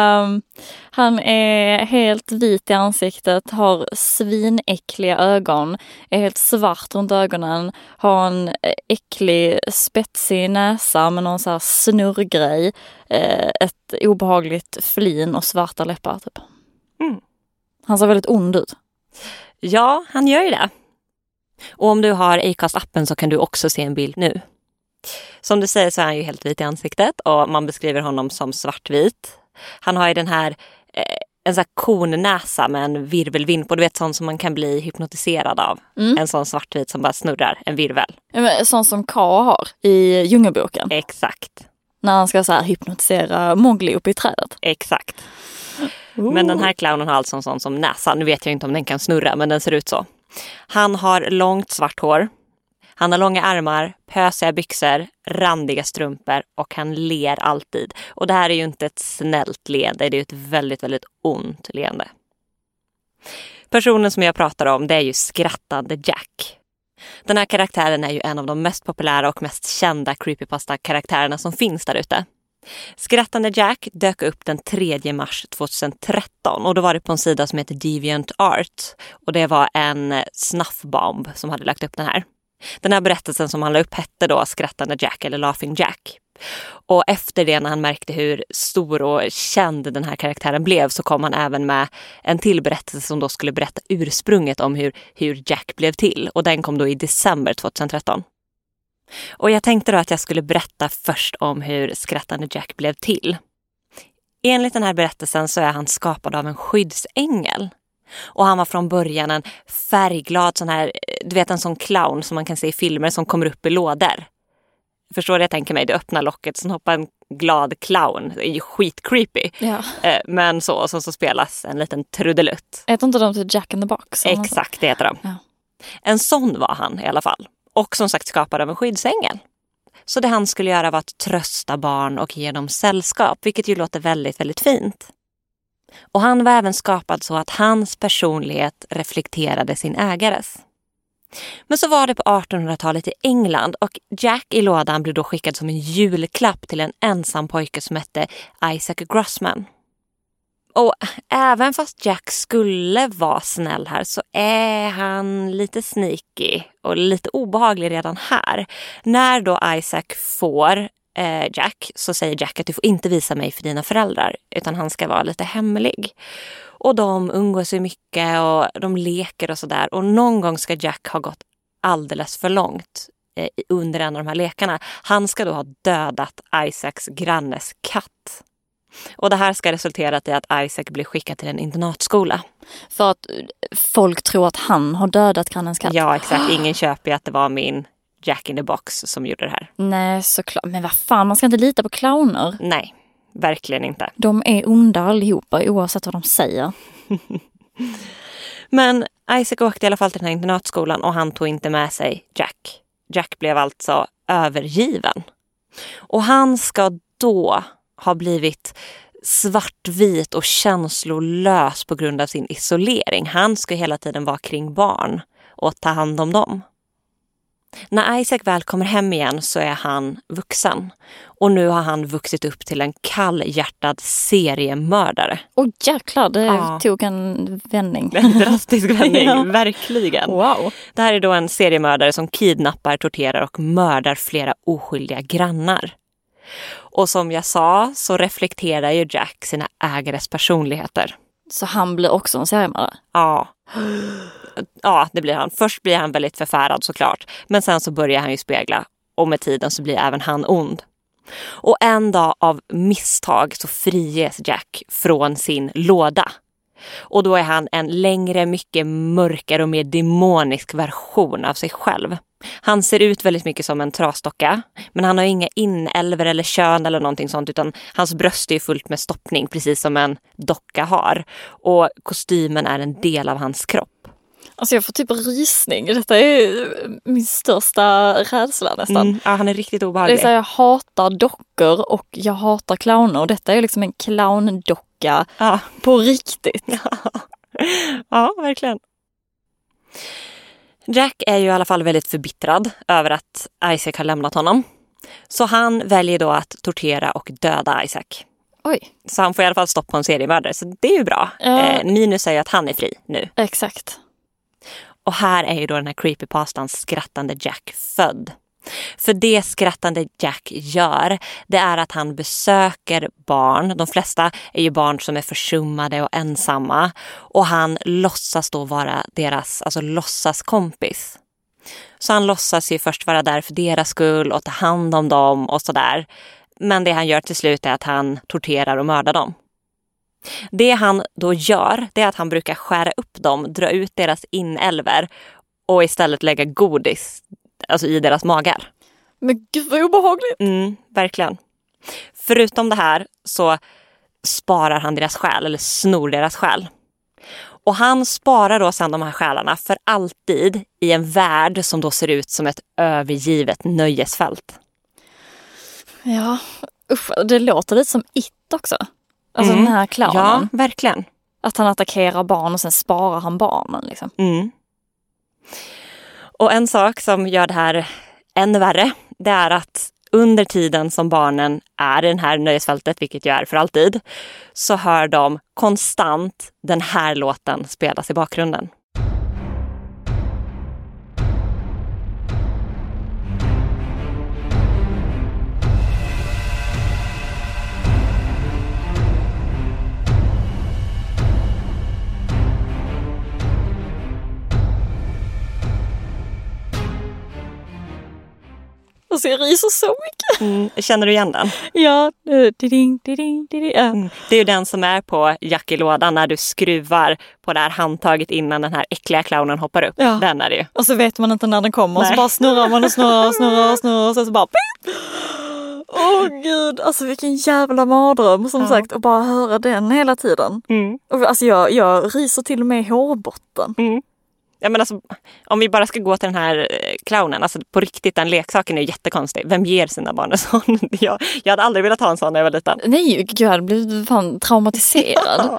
Han är helt vit i ansiktet, har svinäckliga ögon, är helt svart runt ögonen, har en äcklig spetsig näsa med någon så här snurrgrej, ett obehagligt flin och svarta läppar typ. Han ser väldigt ond ut. Ja, han gör ju det. Och om du har Acast-appen så kan du också se en bild nu. Som du säger så är han ju helt vit i ansiktet och man beskriver honom som svartvit. Han har ju den här en sån här konnäsa med en virvelvind på, du vet, sån som man kan bli hypnotiserad av. En sån svartvit som bara snurrar, en virvel. Sån som K har i Djungelboken. Exakt. När han ska så här hypnotisera Mowgli uppe i trädet. Exakt. Men den här clownen har alltså en sån som näsa. Nu vet jag inte om den kan snurra, men den ser ut så. Han har långt svart hår. Han har långa armar, pösiga byxor, randiga strumpor och han ler alltid. Och det här är ju inte ett snällt leende, det är ju ett väldigt, väldigt ont leende. Personen som jag pratar om, det är ju Skrattande Jack. Den här karaktären är ju en av de mest populära och mest kända creepypasta-karaktärerna som finns där ute. Skrattande Jack dök upp den 3 mars 2013 och då var det på en sida som heter DeviantArt. Och det var en snuffbomb som hade lagt upp den här. Den här berättelsen som han la upp hette då Skrattande Jack eller Laughing Jack. Och efter det, när han märkte hur stor och känd den här karaktären blev, så kom han även med en till berättelse som då skulle berätta ursprunget om hur Jack blev till. Och den kom då i december 2013. Och jag tänkte då att jag skulle berätta först om hur Skrattande Jack blev till. Enligt den här berättelsen så är han skapad av en skyddsängel. Och han var från början en färgglad sån här, du vet, en sån clown som man kan se i filmer som kommer upp i lådor. Förstår du, jag tänker mig, det öppnar locket, sen hoppar en glad clown. Det är ju skitcreepy. Ja. Men så spelas en liten trudelutt. Heter inte de till Jack in the Box? Exakt, det heter de. Ja. En sån var han i alla fall. Och som sagt skapad av en skyddsängel. Så det han skulle göra var att trösta barn och ge dem sällskap, vilket ju låter väldigt, väldigt fint. Och han var även skapad så att hans personlighet reflekterade sin ägares. Men så var det på 1800-talet i England och Jack i lådan blev då skickad som en julklapp till en ensam pojke som hette Isaac Grossman. Och även fast Jack skulle vara snäll här så är han lite sneaky och lite obehaglig redan här. När då Isaac får Jack så säger Jack att du får inte visa mig för dina föräldrar, utan han ska vara lite hemlig. Och de umgås så mycket och de leker och sådär. Och någon gång ska Jack ha gått alldeles för långt under en av de här lekarna. Han ska då ha dödat Isaacs grannes katt. Och det här ska resultera i att Isaac blir skickad till en internatskola. För att folk tror att han har dödat grannens katt. Ja, exakt. Ingen köper att det var min Jack in the Box som gjorde det här. Nej, såklart. Men vad fan, man ska inte lita på clowner. Nej, verkligen inte. De är onda allihopa, oavsett vad de säger. Men Isaac åkte i alla fall till den här internatskolan och han tog inte med sig Jack. Jack blev alltså övergiven. Och han ska då ha blivit svartvit och känslolös på grund av sin isolering. Han ska hela tiden vara kring barn och ta hand om dem. När Isaac väl kommer hem igen så är han vuxen. Och nu har han vuxit upp till en kallhjärtad seriemördare. Åh jäklar, det tog en vändning. En drastisk vändning, verkligen. Wow. Det här är då en seriemördare som kidnappar, torterar och mördar flera oskyldiga grannar. Och som jag sa så reflekterar ju Jack sina ägares personligheter. Så han blir också en seriemördare? Ja. Ja, det blir han. Först blir han väldigt förfärad såklart. Men sen så börjar han ju spegla. Och med tiden så blir även han ond. Och en dag av misstag så friges Jack från sin låda. Och då är han en längre, mycket mörkare och mer demonisk version av sig själv. Han ser ut väldigt mycket som en trasdocka. Men han har inga inälvor eller kön eller någonting sånt. Utan hans bröst är fullt med stoppning, precis som en docka har. Och kostymen är en del av hans kropp. Alltså jag får typ rysning. Detta är min största rädsla nästan. Ja, han är riktigt obehaglig. Det är så här, jag hatar dockor och jag hatar clowner. Och detta är liksom en clowndocka på riktigt. Ja, verkligen. Jack är ju i alla fall väldigt förbittrad över att Isaac har lämnat honom. Så han väljer då att tortera och döda Isaac. Oj. Så han får i alla fall stopp på en seriemördare. Så det är ju bra. Minus är ju att han är fri nu. Exakt. Och här är ju då den här creepypastan Skrattande Jack född. För det Skrattande Jack gör, det är att han besöker barn. De flesta är ju barn som är försummade och ensamma. Och han låtsas då vara deras, alltså låtsaskompis. Så han låtsas ju först vara där för deras skull och ta hand om dem och sådär. Men det han gör till slut är att han torterar och mördar dem. Det han då gör, det är att han brukar skära upp dem, dra ut deras inälver och istället lägga godis alltså i deras magar. Men gud vad obehagligt. Verkligen. Förutom det här så sparar han deras själ eller snor deras själ. Och han sparar då sedan de här själarna för alltid i en värld som då ser ut som ett övergivet nöjesfält. Ja, usch, det låter lite som It också. Alltså den här clownen. Ja, verkligen. Att han attackerar barn och sen sparar han barnen liksom. Och en sak som gör det här ännu värre, det är att under tiden som barnen är i det här nöjesfältet, vilket ju är för alltid, så hör de konstant den här låten spelas i bakgrunden. Alltså jag ryser så mycket. Känner du igen den? Ja. Det är ju den som är på Jack i lådan när du skruvar på det här handtaget innan den här äckliga clownen hoppar upp. Ja. Den är det ju. Och så vet man inte när den kommer. Och så bara snurrar man och snurrar och så bara... Åh gud, alltså vilken jävla mardröm som sagt. Och bara höra den hela tiden. Och alltså jag ryser till och med i hårbotten. Ja, men alltså, om vi bara ska gå till den här clownen, alltså på riktigt, den leksaken är jättekonstig. Vem ger sina barn en sån? Jag hade aldrig velat ha en sån när jag var liten. Nej, jag hade blivit fan traumatiserad.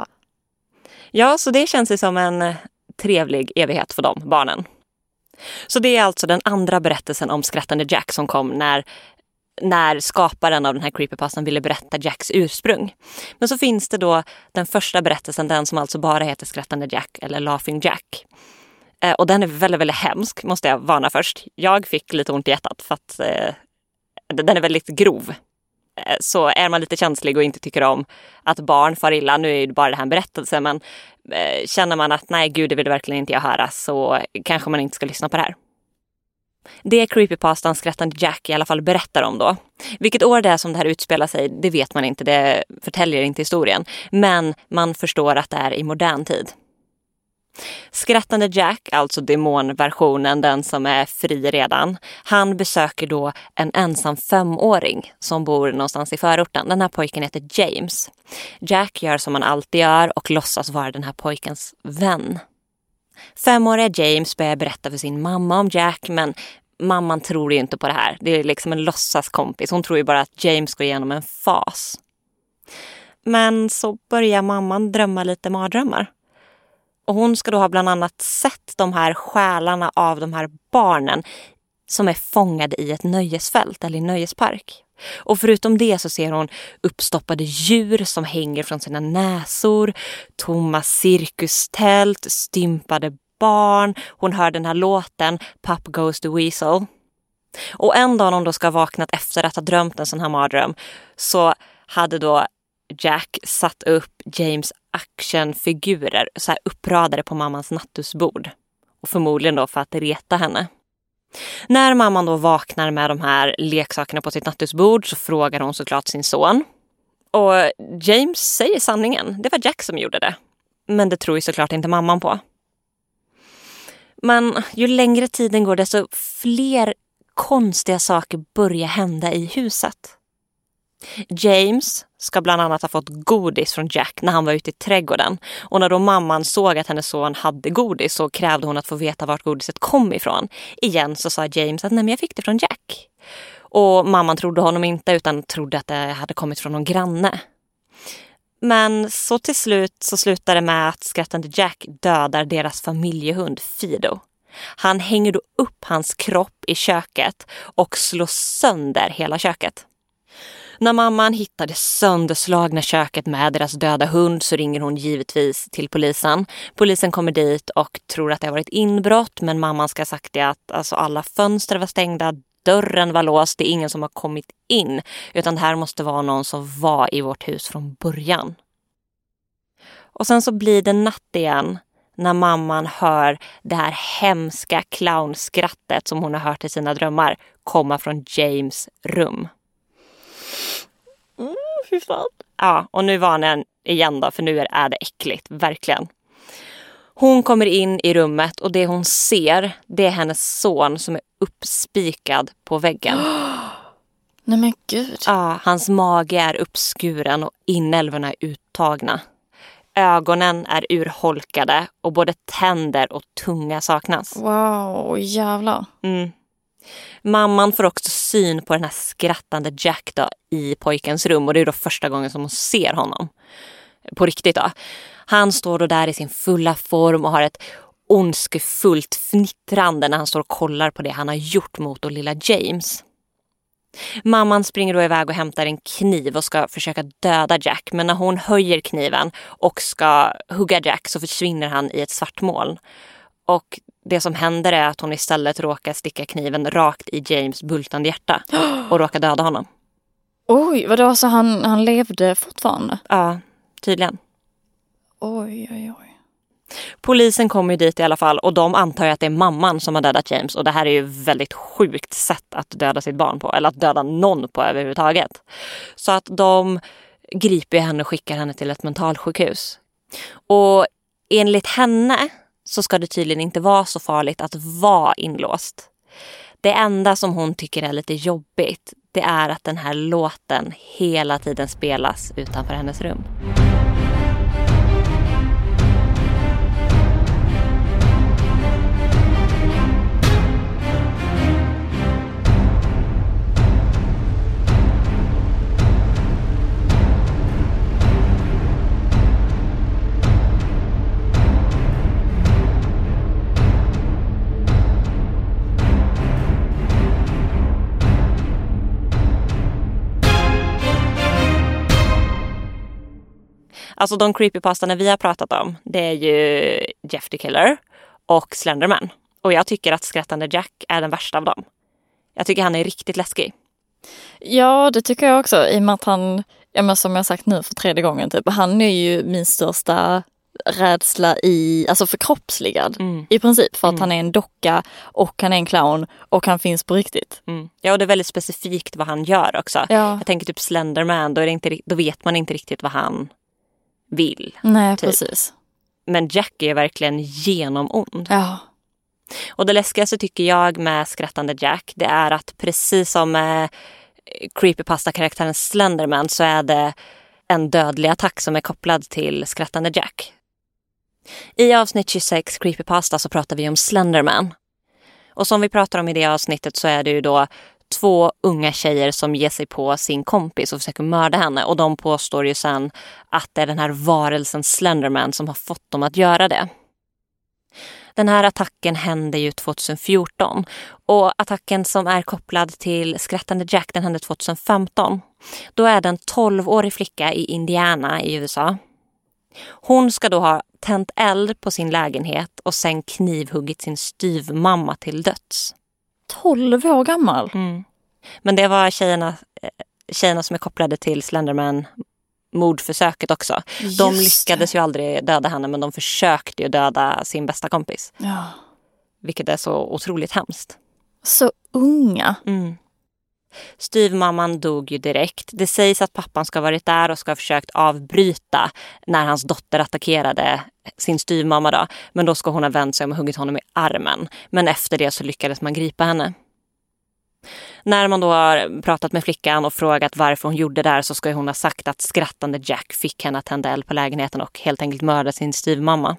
Ja, så det känns ju som en trevlig evighet för de barnen. Så det är alltså den andra berättelsen om Skrattande Jack som kom när skaparen av den här creepypastan ville berätta Jacks ursprung. Men så finns det då den första berättelsen, den som alltså bara heter Skrattande Jack eller Laughing Jack. Och den är väldigt, väldigt hemsk, måste jag varna först. Jag fick lite ont i hjärtat för att den är väldigt grov. Så är man lite känslig och inte tycker om att barn far illa, nu är det bara det här en berättelse, men känner man att nej gud, det vill verkligen inte jag höra, så kanske man inte ska lyssna på det här. Det creepypastan Skrattande Jack i alla fall berättar om då. Vilket år det är som det här utspelar sig, det vet man inte, det förtäljer inte historien. Men man förstår att det är i modern tid. Skrattande Jack, alltså demonversionen, den som är fri redan, han besöker då en ensam 5-åring som bor någonstans i förorten. Den här pojken heter James. Jack gör som han alltid gör och låtsas vara den här pojkens vän. 5-åriga James börjar berätta för sin mamma om Jack, men mamman tror ju inte på det här. Det är liksom en låtsaskompis. Hon tror ju bara att James går igenom en fas. Men så börjar mamman drömma lite mardrömmar. Och hon ska då ha bland annat sett de här själarna av de här barnen som är fångade i ett nöjesfält eller i nöjespark. Och förutom det så ser hon uppstoppade djur som hänger från sina näsor, tomma cirkustält, stympade barn. Hon hör den här låten Pop Goes the Weasel. Och en dag när hon då ska ha vaknat efter att ha drömt en sån här mardröm, så hade då Jack satt upp James actionfigurer så här uppradade på mammans nattduksbord. Och förmodligen då för att reta henne. När mamman då vaknar med de här leksakerna på sitt nattduksbord så frågar hon såklart sin son. Och James säger sanningen. Det var Jack som gjorde det. Men det tror ju såklart inte mamman på. Men ju längre tiden går desto fler konstiga saker börjar hända i huset. James, ska bland annat ha fått godis från Jack när han var ute i trädgården. Och när då mamman såg att hennes son hade godis så krävde hon att få veta vart godiset kom ifrån. Igen så sa James att nej, men jag fick det från Jack. Och mamman trodde honom inte utan trodde att det hade kommit från någon granne. Men så till slut så slutar det med att skrattande Jack dödar deras familjehund Fido. Han hänger då upp hans kropp i köket och slår sönder hela köket. När mamman hittar det sönderslagna köket med deras döda hund så ringer hon givetvis till polisen. Polisen kommer dit och tror att det har varit inbrott, men mamman ska ha sagt det att alltså, alla fönster var stängda, dörren var låst, det är ingen som har kommit in, utan det här måste vara någon som var i vårt hus från början. Och sen så blir det natt igen när mamman hör det här hemska clownskrattet som hon har hört i sina drömmar komma från James rum. Fy fan. Ja, och nu var den igen då, för nu är det äckligt, verkligen. Hon kommer in i rummet och det hon ser, det är hennes son som är uppspikad på väggen. Nej men gud. Ja, hans mage är uppskuren och inälvorna är uttagna. Ögonen är urholkade och både tänder och tunga saknas. Wow, jävlar. Mamman får också syn på den här skrattande Jack då, i pojkens rum. Och det är då första gången som hon ser honom. På riktigt då. Han står då där i sin fulla form och har ett ondskefullt fnittrande när han står och kollar på det han har gjort mot då lilla James. Mamman springer då iväg och hämtar en kniv och ska försöka döda Jack. Men när hon höjer kniven och ska hugga Jack så försvinner han i ett svart moln. Och det som händer är att hon istället råkar sticka kniven rakt i James bultande hjärta och råkar döda honom. Oj, vadå, så han levde fortfarande? Ja, tydligen. Oj. Polisen kommer ju dit i alla fall och de antar att det är mamman som har dödat James. Och det här är ju väldigt sjukt sätt att döda sitt barn på, eller att döda någon på överhuvudtaget. Så att de griper henne och skickar henne till ett mentalsjukhus. Och enligt henne så ska det tydligen inte vara så farligt att vara inlåst. Det enda som hon tycker är lite jobbigt, det är att den här låten hela tiden spelas utanför hennes rum. Alltså de creepypastarna vi har pratat om, det är ju Jeff the Killer och Slenderman. Och jag tycker att skrattande Jack är den värsta av dem. Jag tycker han är riktigt läskig. Ja, det tycker jag också. I och med att han, som jag sagt nu för 3:e gången, typ, han är ju min största rädsla alltså förkroppsligad i princip. För att han är en docka och han är en clown och han finns på riktigt. Ja, och det är väldigt specifikt vad han gör också. Ja. Jag tänker typ Slenderman, då vet man inte riktigt vad han vill. Nej, typ. precis. Men Jack är verkligen genomond. Ja. Och det läskigaste tycker jag med skrattande Jack, det är att precis som med creepypasta-karaktären Slenderman så är det en dödlig attack som är kopplad till skrattande Jack. I avsnitt 26 Creepypasta så pratar vi om Slenderman. Och som vi pratar om i det avsnittet så är det ju då 2 unga tjejer som ger sig på sin kompis och försöker mörda henne. Och de påstår ju sen att det är den här varelsen Slenderman som har fått dem att göra det. Den här attacken hände ju 2014. Och attacken som är kopplad till skrattande Jack, den hände 2015. Då är det en 12-årig flicka i Indiana i USA. Hon ska då ha tänt eld på sin lägenhet och sen knivhuggit sin styvmamma till döds. 12 år gammal? Men det var tjejerna som är kopplade till Slenderman mordförsöket också. De lyckades ju aldrig döda henne, men de försökte ju döda sin bästa kompis. Ja. Vilket är så otroligt hemskt. Så unga. Styvmamman dog ju direkt. Det sägs att pappan ska ha varit där och ska ha försökt avbryta när hans dotter attackerade sin styvmamma då. Men då ska hon ha vänt sig om och huggit honom i armen. Men efter det så lyckades man gripa henne. När man då har pratat med flickan och frågat varför hon gjorde det där, så ska hon ha sagt att skrattande Jack fick henne att tända eld på lägenheten och helt enkelt mörda sin styvmamma.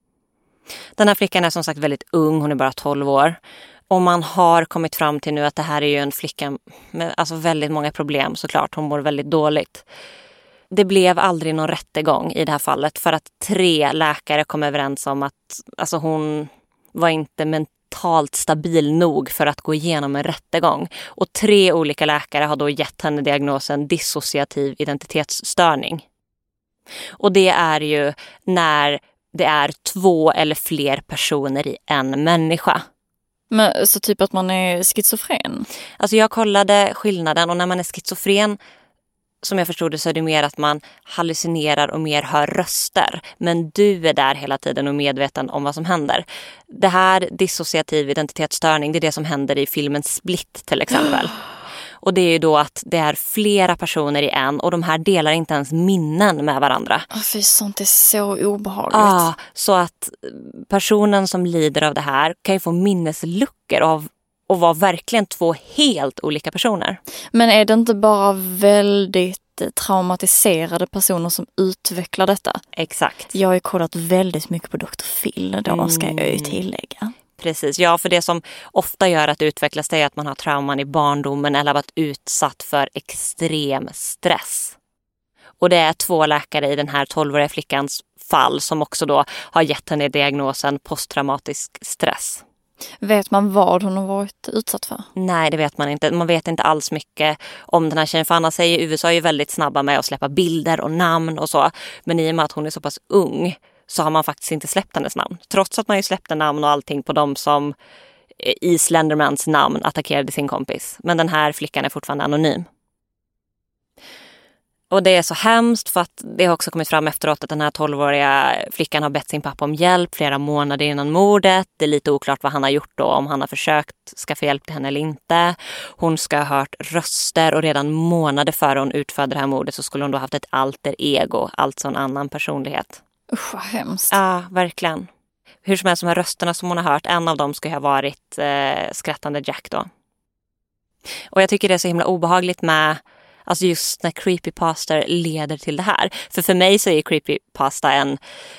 Den här flickan är som sagt väldigt ung, hon är bara 12 år. Och man har kommit fram till nu att det här är ju en flicka med alltså väldigt många problem såklart. Hon mår väldigt dåligt. Det blev aldrig någon rättegång i det här fallet för att 3 läkare kom överens om att alltså hon var inte mentalt stabil nog för att gå igenom en rättegång. Och 3 olika läkare har då gett henne diagnosen dissociativ identitetsstörning. Och det är ju när det är 2 eller fler personer i en människa. Men så typ att man är schizofren? Alltså jag kollade skillnaden, och när man är schizofren, som jag förstod det, så är det mer att man hallucinerar och mer hör röster. Men du är där hela tiden och medveten om vad som händer. Det här dissociativ identitetsstörning, det är det som händer i filmen Split till exempel. Och det är ju då att det är flera personer i en, och de här delar inte ens minnen med varandra. Fy, sånt är så obehagligt. Så att personen som lider av det här kan ju få minnesluckor av och vara verkligen 2 helt olika personer. Men är det inte bara väldigt traumatiserade personer som utvecklar detta? Exakt. Jag har ju kollat väldigt mycket på Dr. Phil då, ska jag ju tillägga. Precis, ja, för det som ofta gör att det utvecklas det är att man har trauman i barndomen eller varit utsatt för extrem stress. Och det är 2 läkare i den här 12-åriga flickans fall som också då har gett henne diagnosen posttraumatisk stress. Vet man vad hon har varit utsatt för? Nej, det vet man inte. Man vet inte alls mycket om den här tjejen. För Anna säger USA är ju väldigt snabba med att släppa bilder och namn och så. Men i och med att hon är så pass ung så har man faktiskt inte släppt hennes namn. Trots att man ju släppte namn och allting på dem som i Slendermans namn attackerade sin kompis. Men den här flickan är fortfarande anonym. Och det är så hemskt för att det har också kommit fram efteråt att den här 12-åriga flickan har bett sin pappa om hjälp flera månader innan mordet. Det är lite oklart vad han har gjort då, om han har försökt skaffa hjälp till henne eller inte. Hon ska ha hört röster, och redan månader före hon utförde det här mordet så skulle hon då haft ett alter ego, alltså en annan personlighet. Usch, vad hemskt. Ja, verkligen. Hur som helst, de här rösterna som hon har hört, en av dem ska ha varit skrattande Jack då. Och jag tycker det är så himla obehagligt med alltså just när creepypasta leder till det här. För mig så är creepypasta en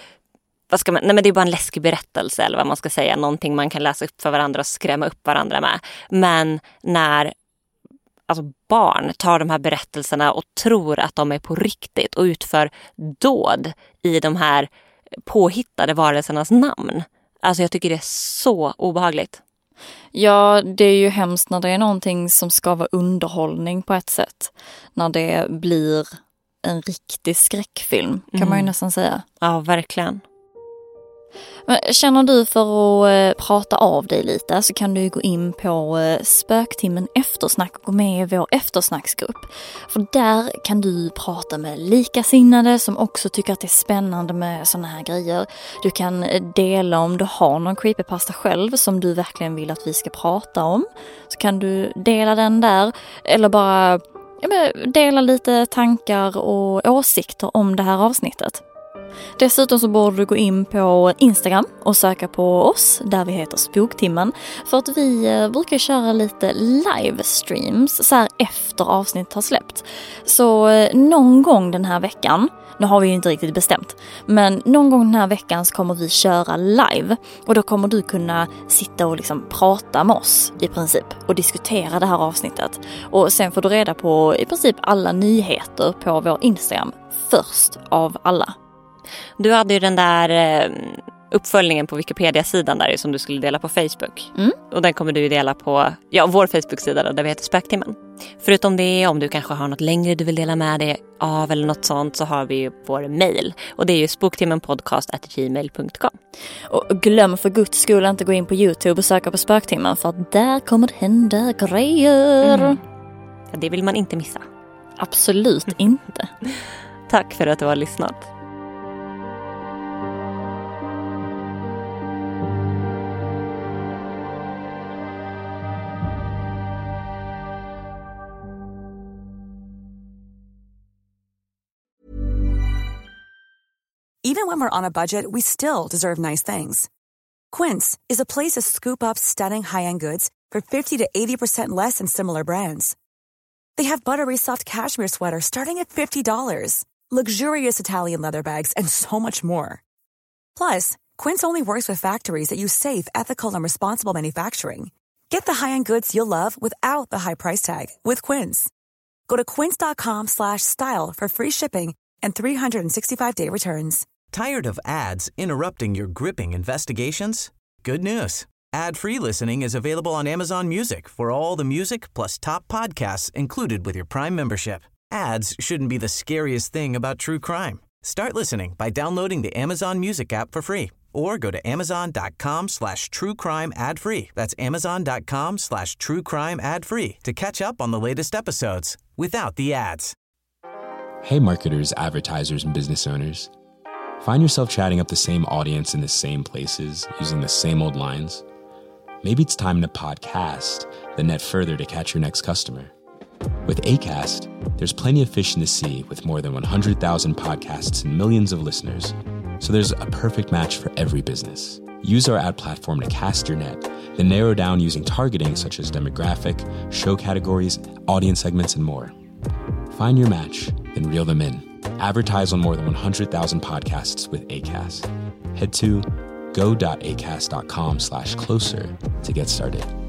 nej men det är bara en läskig berättelse eller vad man ska säga. Någonting man kan läsa upp för varandra och skrämma upp varandra med. Men när alltså barn tar de här berättelserna och tror att de är på riktigt och utför dåd i de här påhittade varelsernas namn. Alltså jag tycker det är så obehagligt. Ja, det är ju hemskt när det är någonting som ska vara underhållning på ett sätt. När det blir en riktig skräckfilm, kan man ju nästan säga. Ja, verkligen. Men känner du för att prata av dig lite så kan du gå in på Spöktimmen eftersnack och gå med i vår eftersnacksgrupp. För där kan du prata med likasinnade som också tycker att det är spännande med såna här grejer. Du kan dela om du har någon creepypasta själv som du verkligen vill att vi ska prata om. Så kan du dela den där eller bara dela lite tankar och åsikter om det här avsnittet. Dessutom så borde du gå in på Instagram och söka på oss där vi heter Spoktimmen. För att vi brukar köra lite livestreams så här efter avsnittet har släppt. Så någon gång den här veckan, nu har vi ju inte riktigt bestämt, men någon gång den här veckan så kommer vi köra live. Och då kommer du kunna sitta och liksom prata med oss i princip och diskutera det här avsnittet. Och sen får du reda på i princip alla nyheter på vår Instagram först av alla. Du hade ju den där uppföljningen på Wikipedia-sidan där som du skulle dela på Facebook. Och den kommer du dela på vår Facebook-sida där vi heter Spöktimmen. Förutom det, om du kanske har något längre du vill dela med dig av eller något sånt, så har vi ju vår mail. Och det är ju spoktimmenpodcast@gmail.com. Och glöm för guds skull inte gå in på YouTube och söka på Spöktimmen, för att där kommer det hända grejer. Ja, det vill man inte missa. Absolut inte. Tack för att du har lyssnat. Even when we're on a budget, we still deserve nice things. Quince is a place to scoop up stunning high-end goods for 50 to 80% less than similar brands. They have buttery soft cashmere sweaters starting at $50, luxurious Italian leather bags, and so much more. Plus, Quince only works with factories that use safe, ethical, and responsible manufacturing. Get the high-end goods you'll love without the high price tag with Quince. Go to quince.com/style for free shipping and 365-day returns. Tired of ads interrupting your gripping investigations? Good news. Ad-free listening is available on Amazon Music for all the music plus top podcasts included with your Prime membership. Ads shouldn't be the scariest thing about true crime. Start listening by downloading the Amazon Music app for free or go to amazon.com/truecrime ad-free. That's amazon.com/truecrime ad-free to catch up on the latest episodes without the ads. Hey marketers, advertisers, and business owners. Find yourself chatting up the same audience in the same places, using the same old lines? Maybe it's time to podcast, then net further to catch your next customer. With Acast, there's plenty of fish in the sea with more than 100,000 podcasts and millions of listeners. So there's a perfect match for every business. Use our ad platform to cast your net, then narrow down using targeting such as demographic, show categories, audience segments, and more. Find your match, then reel them in. Advertise on more than 100,000 podcasts with Acast. Head to go.acast.com/closer to get started.